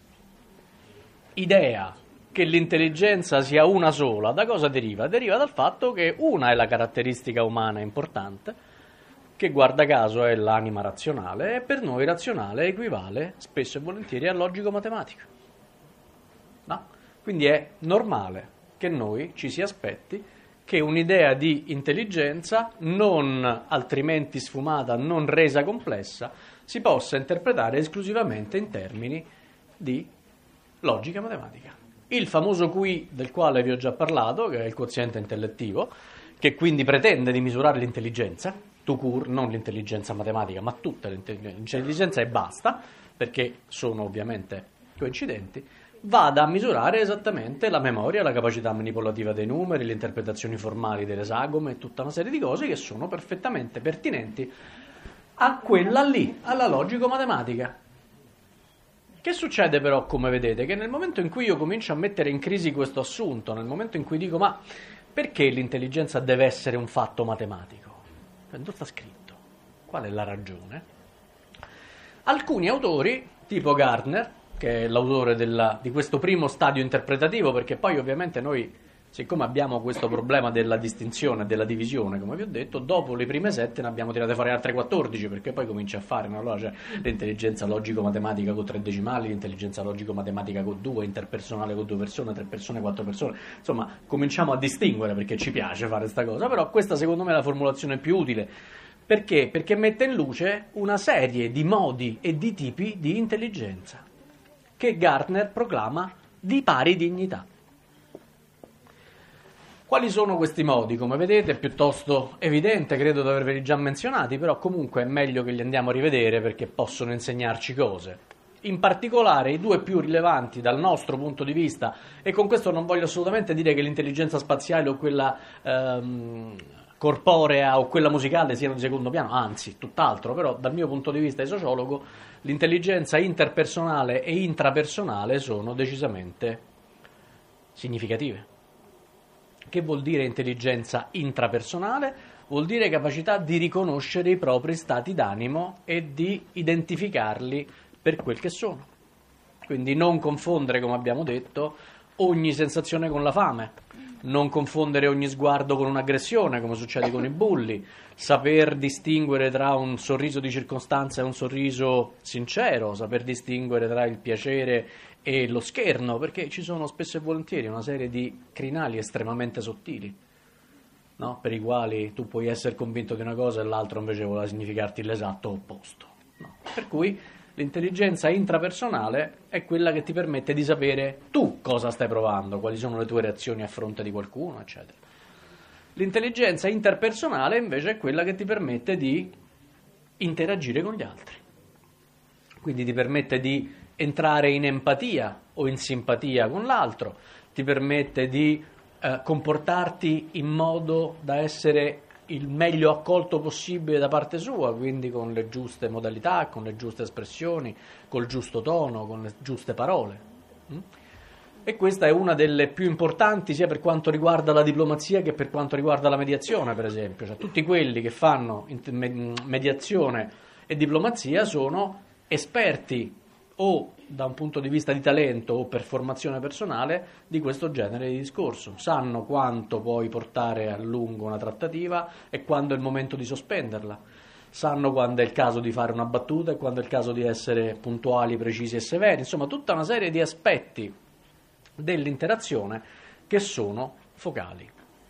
idea che l'intelligenza sia una sola, da cosa deriva? Deriva dal fatto che una è la caratteristica umana importante, che guarda caso è l'anima razionale, e per noi razionale equivale spesso e volentieri al logico-matematico. No? Quindi è normale che noi ci si aspetti che un'idea di intelligenza, non altrimenti sfumata, non resa complessa, si possa interpretare esclusivamente in termini di logica matematica. Il famoso Q I del quale vi ho già parlato, che è il quoziente intellettivo, che quindi pretende di misurare l'intelligenza, tout court, non l'intelligenza matematica, ma tutta l'intelligenza e basta, perché sono ovviamente coincidenti, vada a misurare esattamente la memoria, la capacità manipolativa dei numeri, le interpretazioni formali delle sagome e tutta una serie di cose che sono perfettamente pertinenti a quella lì, alla logico-matematica. Che succede però, come vedete, che nel momento in cui io comincio a mettere in crisi questo assunto, nel momento in cui dico ma perché l'intelligenza deve essere un fatto matematico? Dove sta scritto? Qual è la ragione? Alcuni autori, tipo Gardner, che è l'autore della, di questo primo stadio interpretativo, perché poi ovviamente noi, siccome abbiamo questo problema della distinzione, della divisione, come vi ho detto, dopo le prime sette ne abbiamo tirate fuori altre quattordici, perché poi comincia a fare, no? Allora c'è l'intelligenza logico-matematica con tre decimali, l'intelligenza logico-matematica con due, interpersonale con due persone, tre persone, quattro persone, insomma cominciamo a distinguere perché ci piace fare questa cosa, però questa secondo me è la formulazione più utile. Perché? Perché mette in luce una serie di modi e di tipi di intelligenza che Gardner proclama di pari dignità. Quali sono questi modi? Come vedete è piuttosto evidente, credo di averveli già menzionati, però comunque è meglio che li andiamo a rivedere perché possono insegnarci cose. In particolare i due più rilevanti dal nostro punto di vista, e con questo non voglio assolutamente dire che l'intelligenza spaziale o quella ehm, corporea o quella musicale siano di secondo piano, anzi, tutt'altro, però dal mio punto di vista di sociologo l'intelligenza interpersonale e intrapersonale sono decisamente significative. Che vuol dire intelligenza intrapersonale? Vuol dire capacità di riconoscere i propri stati d'animo e di identificarli per quel che sono. Quindi non confondere, come abbiamo detto, ogni sensazione con la fame, non confondere ogni sguardo con un'aggressione, come succede con i bulli, saper distinguere tra un sorriso di circostanza e un sorriso sincero, saper distinguere tra il piacere e lo scherno, perché ci sono spesso e volentieri una serie di crinali estremamente sottili, no? Per i quali tu puoi essere convinto di una cosa e l'altro invece vuole significarti l'esatto opposto. No. Per cui l'intelligenza intrapersonale è quella che ti permette di sapere tu cosa stai provando, quali sono le tue reazioni a fronte di qualcuno, eccetera. L'intelligenza interpersonale invece è quella che ti permette di interagire con gli altri. Quindi ti permette di entrare in empatia o in simpatia con l'altro, ti permette di eh, comportarti in modo da essere il meglio accolto possibile da parte sua, quindi con le giuste modalità, con le giuste espressioni, col giusto tono, con le giuste parole. E questa è una delle più importanti sia per quanto riguarda la diplomazia che per quanto riguarda la mediazione, per esempio. Cioè, tutti quelli che fanno mediazione e diplomazia sono esperti o da un punto di vista di talento o per formazione personale di questo genere di discorso, sanno quanto puoi portare a lungo una trattativa e quando è il momento di sospenderla, sanno quando è il caso di fare una battuta e quando è il caso di essere puntuali, precisi e severi, insomma tutta una serie di aspetti dell'interazione che sono focali.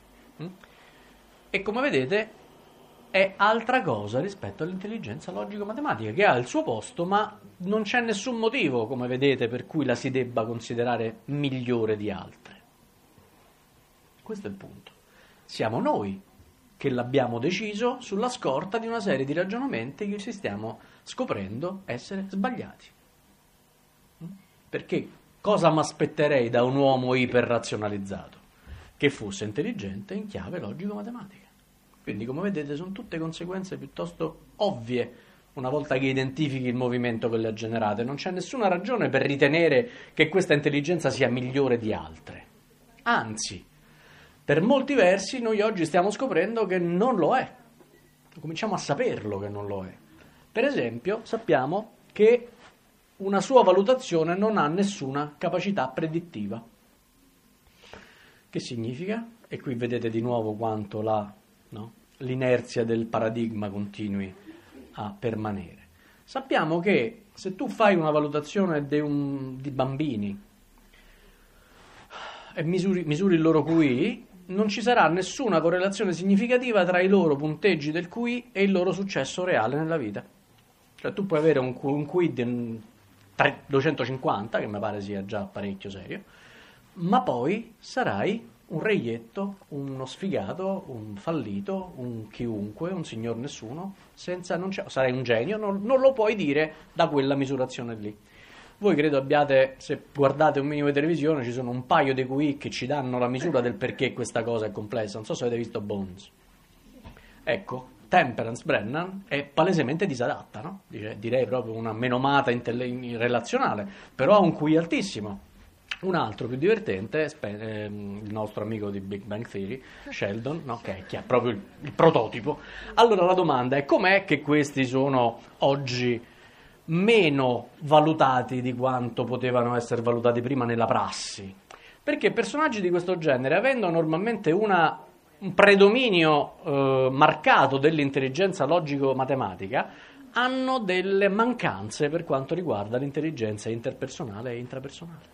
E come vedete è altra cosa rispetto all'intelligenza logico-matematica, che ha il suo posto, ma non c'è nessun motivo, come vedete, per cui la si debba considerare migliore di altre. Questo è il punto. Siamo noi che l'abbiamo deciso sulla scorta di una serie di ragionamenti che ci stiamo scoprendo essere sbagliati. Perché cosa mi aspetterei da un uomo iperrazionalizzato? Che fosse intelligente in chiave logico-matematica. Quindi, come vedete, sono tutte conseguenze piuttosto ovvie una volta che identifichi il movimento che le ha generate. Non c'è nessuna ragione per ritenere che questa intelligenza sia migliore di altre. Anzi, per molti versi noi oggi stiamo scoprendo che non lo è. Cominciamo a saperlo che non lo è. Per esempio, sappiamo che una sua valutazione non ha nessuna capacità predittiva. Che significa? E qui vedete di nuovo quanto la No? l'inerzia del paradigma continui a permanere. Sappiamo che se tu fai una valutazione di, un, di bambini e misuri, misuri il loro Q I, non ci sarà nessuna correlazione significativa tra i loro punteggi del Q I e il loro successo reale nella vita. Cioè tu puoi avere un, un Q I di duecentocinquanta, che mi pare sia già parecchio serio, ma poi sarai un reietto, uno sfigato, un fallito, un chiunque, un signor nessuno, senza, non c'è, sarai un genio, non, non lo puoi dire da quella misurazione lì. Voi credo abbiate, se guardate un minimo di televisione, ci sono un paio di Q I che ci danno la misura del perché questa cosa è complessa. Non so se avete visto Bones. Ecco, Temperance Brennan è palesemente disadatta, no? Dice, direi proprio una menomata intelle- relazionale, però ha un Q I altissimo. Un altro più divertente è spe- ehm, il nostro amico di Big Bang Theory, Sheldon, no? che, che è proprio il, il prototipo. Allora la domanda è: com'è che questi sono oggi meno valutati di quanto potevano essere valutati prima nella prassi? Perché personaggi di questo genere, avendo normalmente una, un predominio eh, marcato dell'intelligenza logico-matematica, hanno delle mancanze per quanto riguarda l'intelligenza interpersonale e intrapersonale.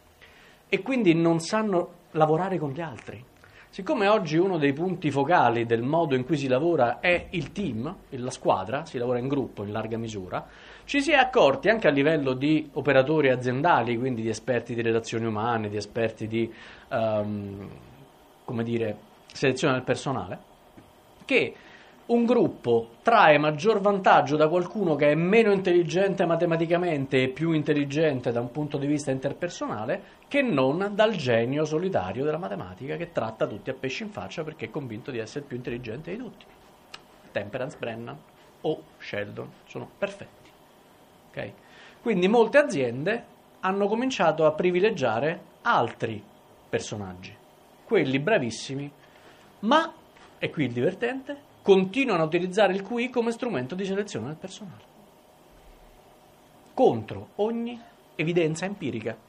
E quindi non sanno lavorare con gli altri. Siccome oggi uno dei punti focali del modo in cui si lavora è il team, la squadra, si lavora in gruppo in larga misura, ci si è accorti anche a livello di operatori aziendali, quindi di esperti di relazioni umane, di esperti di um, come dire, selezione del personale, che un gruppo trae maggior vantaggio da qualcuno che è meno intelligente matematicamente e più intelligente da un punto di vista interpersonale che non dal genio solitario della matematica che tratta tutti a pesci in faccia perché è convinto di essere il più intelligente di tutti. Temperance Brennan o Sheldon sono perfetti. Okay? Quindi molte aziende hanno cominciato a privilegiare altri personaggi, quelli bravissimi, ma, e qui il divertente, continuano a utilizzare il Q I come strumento di selezione del personale, contro ogni evidenza empirica.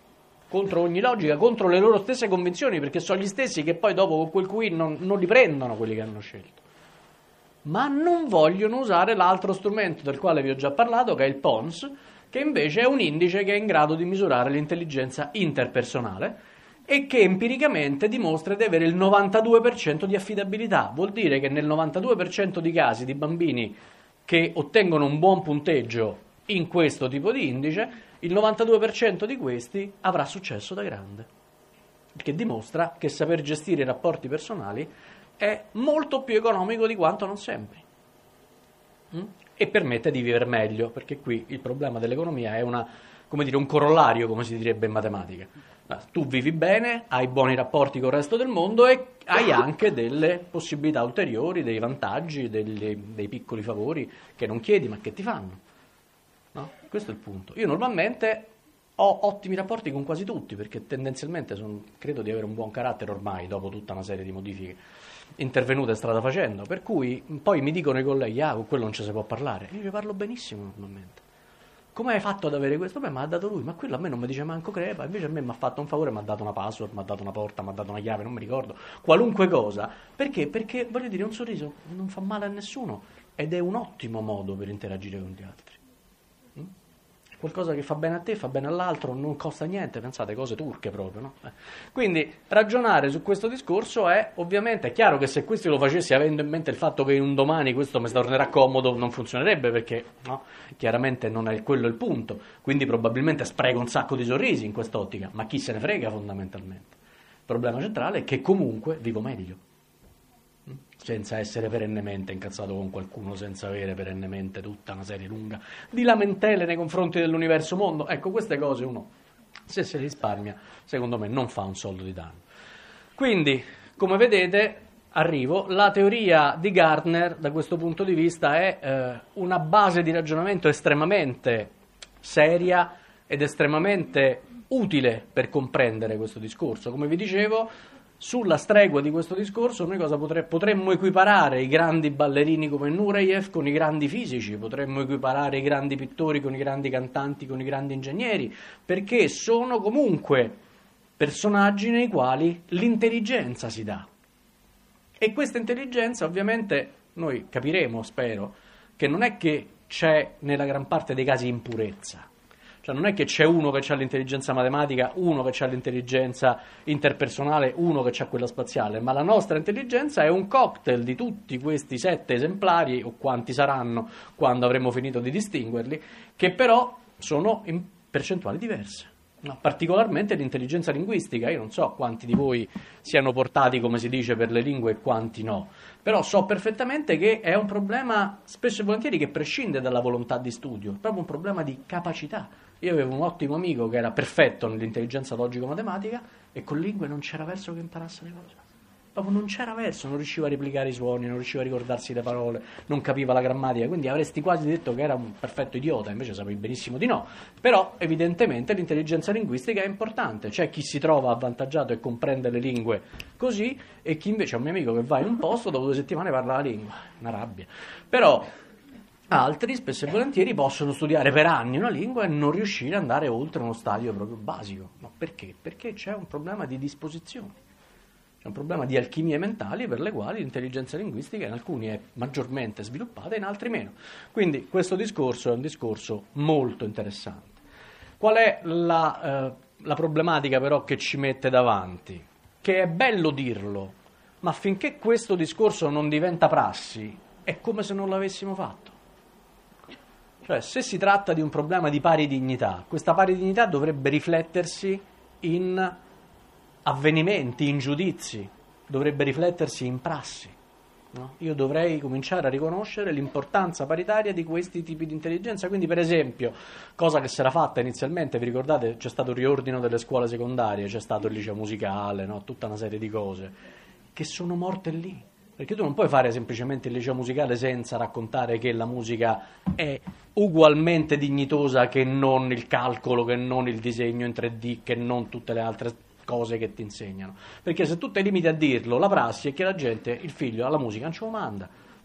contro ogni logica, contro le loro stesse convinzioni, perché sono gli stessi che poi dopo con quel Q I non, non li prendono quelli che hanno scelto. Ma non vogliono usare l'altro strumento del quale vi ho già parlato, che è il P O N S, che invece è un indice che è in grado di misurare l'intelligenza interpersonale e che empiricamente dimostra di avere il novantadue per cento di affidabilità. Vuol dire che nel novantadue per cento di casi di bambini che ottengono un buon punteggio in questo tipo di indice, il novantadue per cento di questi avrà successo da grande, il che dimostra che saper gestire i rapporti personali è molto più economico di quanto non sembri mm? e permette di vivere meglio, perché qui il problema dell'economia è una, come dire, un corollario, come si direbbe in matematica. Tu vivi bene, hai buoni rapporti con il resto del mondo e hai anche delle possibilità ulteriori, dei vantaggi, degli, dei piccoli favori che non chiedi ma che ti fanno. No? Questo è il punto. Io normalmente ho ottimi rapporti con quasi tutti, perché tendenzialmente son, credo di avere un buon carattere ormai, dopo tutta una serie di modifiche intervenute strada facendo, per cui poi mi dicono i colleghi, ah, con quello non ci si può parlare. Io ci parlo benissimo normalmente. Come hai fatto ad avere questo? Beh, me l'ha dato lui, ma quello a me non mi dice manco crepa, invece a me mi ha fatto un favore, mi ha dato una password, mi ha dato una porta, mi ha dato una chiave, non mi ricordo, qualunque cosa. Perché? Perché, voglio dire, un sorriso non fa male a nessuno ed è un ottimo modo per interagire con gli altri. Mm? Qualcosa che fa bene a te, fa bene all'altro, non costa niente, pensate, cose turche proprio, no? Eh. Quindi ragionare su questo discorso è, ovviamente, è chiaro che se questo lo facessi avendo in mente il fatto che un domani questo mi tornerà comodo, non funzionerebbe, perché no, chiaramente non è quello il punto, quindi probabilmente spreco un sacco di sorrisi in quest'ottica, ma chi se ne frega fondamentalmente. Il problema centrale è che comunque vivo meglio, senza essere perennemente incazzato con qualcuno, senza avere perennemente tutta una serie lunga di lamentele nei confronti dell'universo mondo. Ecco, queste cose uno, se se le risparmia, secondo me non fa un soldo di danno. Quindi, come vedete, arrivo, la teoria di Gardner da questo punto di vista è eh, una base di ragionamento estremamente seria ed estremamente utile per comprendere questo discorso. Come vi dicevo, sulla stregua di questo discorso noi cosa potre, potremmo equiparare i grandi ballerini come Nureyev con i grandi fisici, potremmo equiparare i grandi pittori con i grandi cantanti, con i grandi ingegneri, perché sono comunque personaggi nei quali l'intelligenza si dà. E questa intelligenza ovviamente noi capiremo, spero, che non è che c'è nella gran parte dei casi impurezza. Cioè non è che c'è uno che ha l'intelligenza matematica, uno che ha l'intelligenza interpersonale, uno che ha quella spaziale, ma la nostra intelligenza è un cocktail di tutti questi sette esemplari, o quanti saranno quando avremo finito di distinguerli, che però sono in percentuali diverse. No, particolarmente l'intelligenza linguistica, io non so quanti di voi siano portati, come si dice, per le lingue e quanti no, però so perfettamente che è un problema spesso e volentieri che prescinde dalla volontà di studio, è proprio un problema di capacità. Io avevo un ottimo amico che era perfetto nell'intelligenza logico-matematica e con lingue non c'era verso che imparasse le cose. Proprio non c'era verso, non riusciva a replicare i suoni, non riusciva a ricordarsi le parole, non capiva la grammatica, quindi avresti quasi detto che era un perfetto idiota, invece sapevi benissimo di no. Però evidentemente l'intelligenza linguistica è importante, c'è chi si trova avvantaggiato e comprende le lingue così e chi invece è un mio amico che va in un posto, dopo due settimane parla la lingua, una rabbia. Però altri spesso e volentieri possono studiare per anni una lingua e non riuscire ad andare oltre uno stadio proprio basico. Ma perché? Perché c'è un problema di disposizione. C'è un problema di alchimie mentali per le quali l'intelligenza linguistica in alcuni è maggiormente sviluppata e in altri meno. Quindi questo discorso è un discorso molto interessante. Qual è la, eh, la problematica però che ci mette davanti? Che è bello dirlo, ma finché questo discorso non diventa prassi è come se non l'avessimo fatto. Cioè, se si tratta di un problema di pari dignità, questa pari dignità dovrebbe riflettersi in avvenimenti, in giudizi, dovrebbe riflettersi in prassi. No? Io dovrei cominciare a riconoscere l'importanza paritaria di questi tipi di intelligenza. Quindi, per esempio, cosa che si era fatta inizialmente, vi ricordate, c'è stato il riordino delle scuole secondarie, c'è stato il liceo musicale, no? Tutta una serie di cose che sono morte lì. Perché tu non puoi fare semplicemente il liceo musicale senza raccontare che la musica è ugualmente dignitosa che non il calcolo, che non il disegno in tre D, che non tutte le altre cose che ti insegnano. Perché se tu ti limiti a dirlo, la prassi è che la gente, il figlio alla musica non ce lo manda.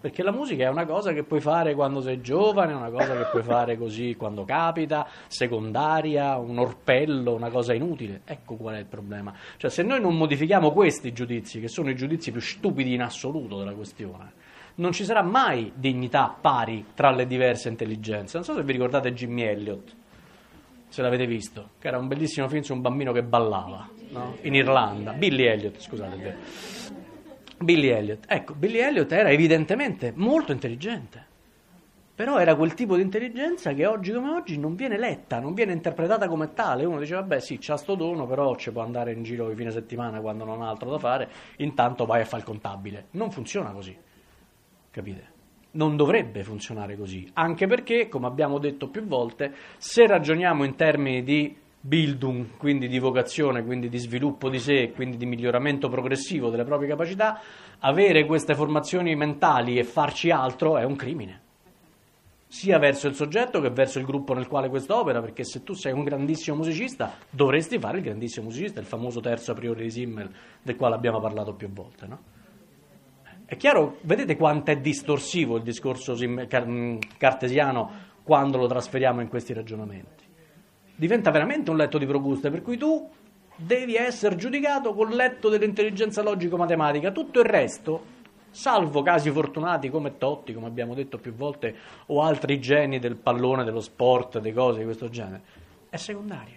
Perché la musica è una cosa che puoi fare quando sei giovane, è una cosa che puoi fare così quando capita, secondaria, un orpello, una cosa inutile. Ecco qual è il problema. Cioè, se noi non modifichiamo questi giudizi, che sono i giudizi più stupidi in assoluto della questione, non ci sarà mai dignità pari tra le diverse intelligenze. Non so se vi ricordate Jimmy Elliot, se l'avete visto, che era un bellissimo film su un bambino che ballava, no? In Irlanda. Billy Elliot, scusate. Vero. Billy Elliot. Ecco, Billy Elliot era evidentemente molto intelligente, però era quel tipo di intelligenza che oggi come oggi non viene letta, non viene interpretata come tale. Uno dice, vabbè sì, c'ha sto dono, però ci può andare in giro il fine settimana quando non ha altro da fare, intanto vai a fare il contabile. Non funziona così, capite? Non dovrebbe funzionare così, anche perché, come abbiamo detto più volte, se ragioniamo in termini di Bildung, quindi di vocazione, quindi di sviluppo di sé, quindi di miglioramento progressivo delle proprie capacità, avere queste formazioni mentali e farci altro è un crimine, sia verso il soggetto che verso il gruppo nel quale questo opera, perché se tu sei un grandissimo musicista dovresti fare il grandissimo musicista, il famoso terzo a priori di Simmel del quale abbiamo parlato più volte, no? È chiaro, vedete quanto è distorsivo il discorso cartesiano quando lo trasferiamo in questi ragionamenti. Diventa veramente un letto di Procuste, per cui tu devi essere giudicato col letto dell'intelligenza logico-matematica. Tutto il resto, salvo casi fortunati come Totti, come abbiamo detto più volte, o altri geni del pallone, dello sport, delle cose di questo genere, è secondario.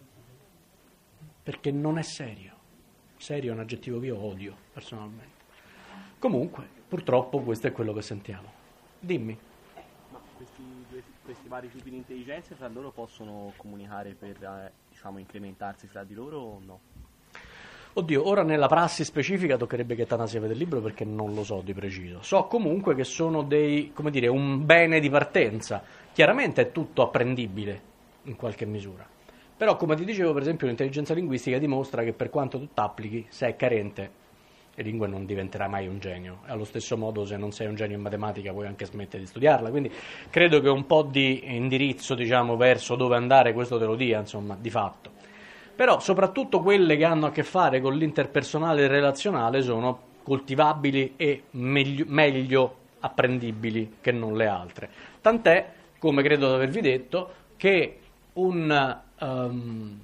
Perché non è serio. Serio è un aggettivo che io odio, personalmente. Comunque, purtroppo questo è quello che sentiamo. Dimmi. Ma questi, questi vari tipi di intelligenze fra loro possono comunicare per eh, diciamo, incrementarsi fra di loro o no? Oddio, ora nella prassi specifica toccherebbe che Tanasi vede il libro perché non lo so di preciso. So comunque che sono dei, come dire, un bene di partenza. Chiaramente è tutto apprendibile in qualche misura. Però, come ti dicevo, per esempio, l'intelligenza linguistica dimostra che per quanto tu t'applichi, se è carente, e lingua non diventerà mai un genio. Allo stesso modo, se non sei un genio in matematica puoi anche smettere di studiarla, quindi credo che un po' di indirizzo, diciamo, verso dove andare questo te lo dia, insomma, di fatto. Però soprattutto quelle che hanno a che fare con l'interpersonale e relazionale sono coltivabili e meglio, meglio apprendibili che non le altre. Tant'è, come credo di avervi detto, che un um,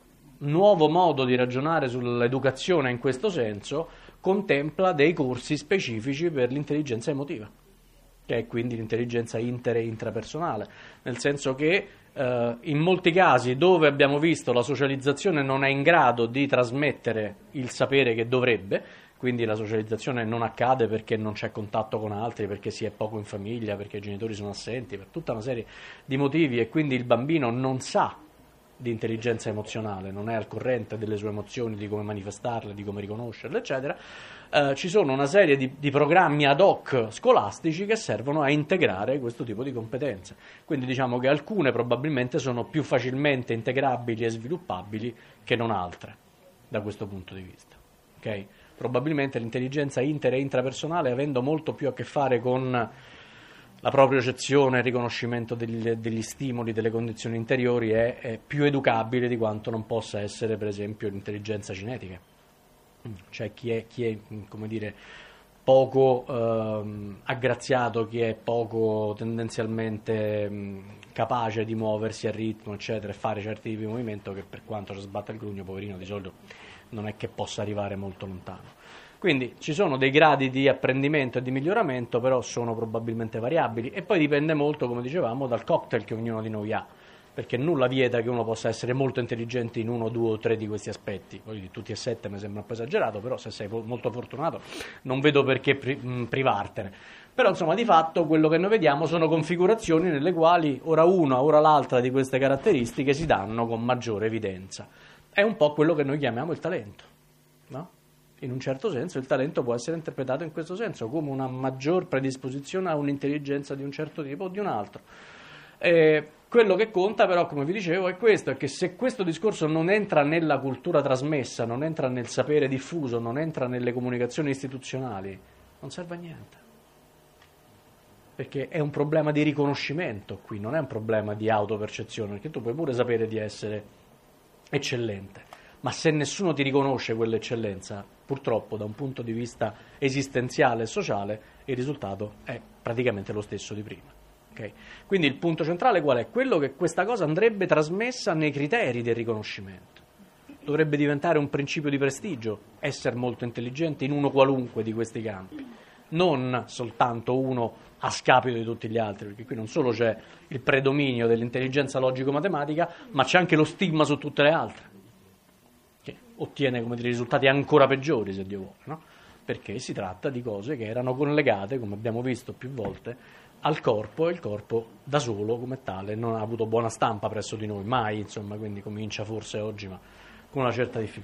nuovo modo di ragionare sull'educazione in questo senso contempla dei corsi specifici per l'intelligenza emotiva, che è quindi l'intelligenza inter- e intrapersonale, nel senso che eh, in molti casi dove abbiamo visto la socializzazione non è in grado di trasmettere il sapere che dovrebbe, quindi la socializzazione non accade perché non c'è contatto con altri, perché si è poco in famiglia, perché i genitori sono assenti, per tutta una serie di motivi, e quindi il bambino non sa di intelligenza emozionale, non è al corrente delle sue emozioni, di come manifestarle, di come riconoscerle, eccetera. Eh, ci sono una serie di, di programmi ad hoc scolastici che servono a integrare questo tipo di competenze. Quindi diciamo che alcune probabilmente sono più facilmente integrabili e sviluppabili che non altre, da questo punto di vista. Okay? Probabilmente l'intelligenza inter- e intrapersonale, avendo molto più a che fare con la propriocezione, il riconoscimento degli, degli stimoli, delle condizioni interiori, è, è più educabile di quanto non possa essere, per esempio, l'intelligenza cinetica. Cioè chi è, chi è come dire, poco ehm, aggraziato, chi è poco tendenzialmente mh, capace di muoversi a ritmo, eccetera, e fare certi tipi di movimento, che per quanto ci sbatta il grugno, poverino, di solito non è che possa arrivare molto lontano. Quindi ci sono dei gradi di apprendimento e di miglioramento, però sono probabilmente variabili, e poi dipende molto, come dicevamo, dal cocktail che ognuno di noi ha, perché nulla vieta che uno possa essere molto intelligente in uno, due o tre di questi aspetti. Poi di tutti e sette mi sembra un po' esagerato, però se sei molto fortunato non vedo perché pri- mh, privartene. Però insomma di fatto quello che noi vediamo sono configurazioni nelle quali ora una, ora l'altra di queste caratteristiche si danno con maggiore evidenza. È un po' quello che noi chiamiamo il talento, no? In un certo senso il talento può essere interpretato in questo senso, come una maggior predisposizione a un'intelligenza di un certo tipo o di un altro. Eh, quello che conta però, come vi dicevo, è questo, è che se questo discorso non entra nella cultura trasmessa, non entra nel sapere diffuso, non entra nelle comunicazioni istituzionali, non serve a niente. Perché è un problema di riconoscimento qui, non è un problema di autopercezione, perché tu puoi pure sapere di essere eccellente, ma se nessuno ti riconosce quell'eccellenza, purtroppo da un punto di vista esistenziale e sociale, il risultato è praticamente lo stesso di prima. Okay? Quindi il punto centrale qual è? Quello che questa cosa andrebbe trasmessa nei criteri del riconoscimento. Dovrebbe diventare un principio di prestigio, essere molto intelligente in uno qualunque di questi campi, non soltanto uno a scapito di tutti gli altri, perché qui non solo c'è il predominio dell'intelligenza logico-matematica, ma c'è anche lo stigma su tutte le altre, che ottiene, come dire, risultati ancora peggiori, se Dio vuole, no? Perché si tratta di cose che erano collegate, come abbiamo visto più volte, al corpo, e il corpo da solo, come tale, non ha avuto buona stampa presso di noi, mai, insomma, quindi comincia forse oggi, ma con una certa difficoltà.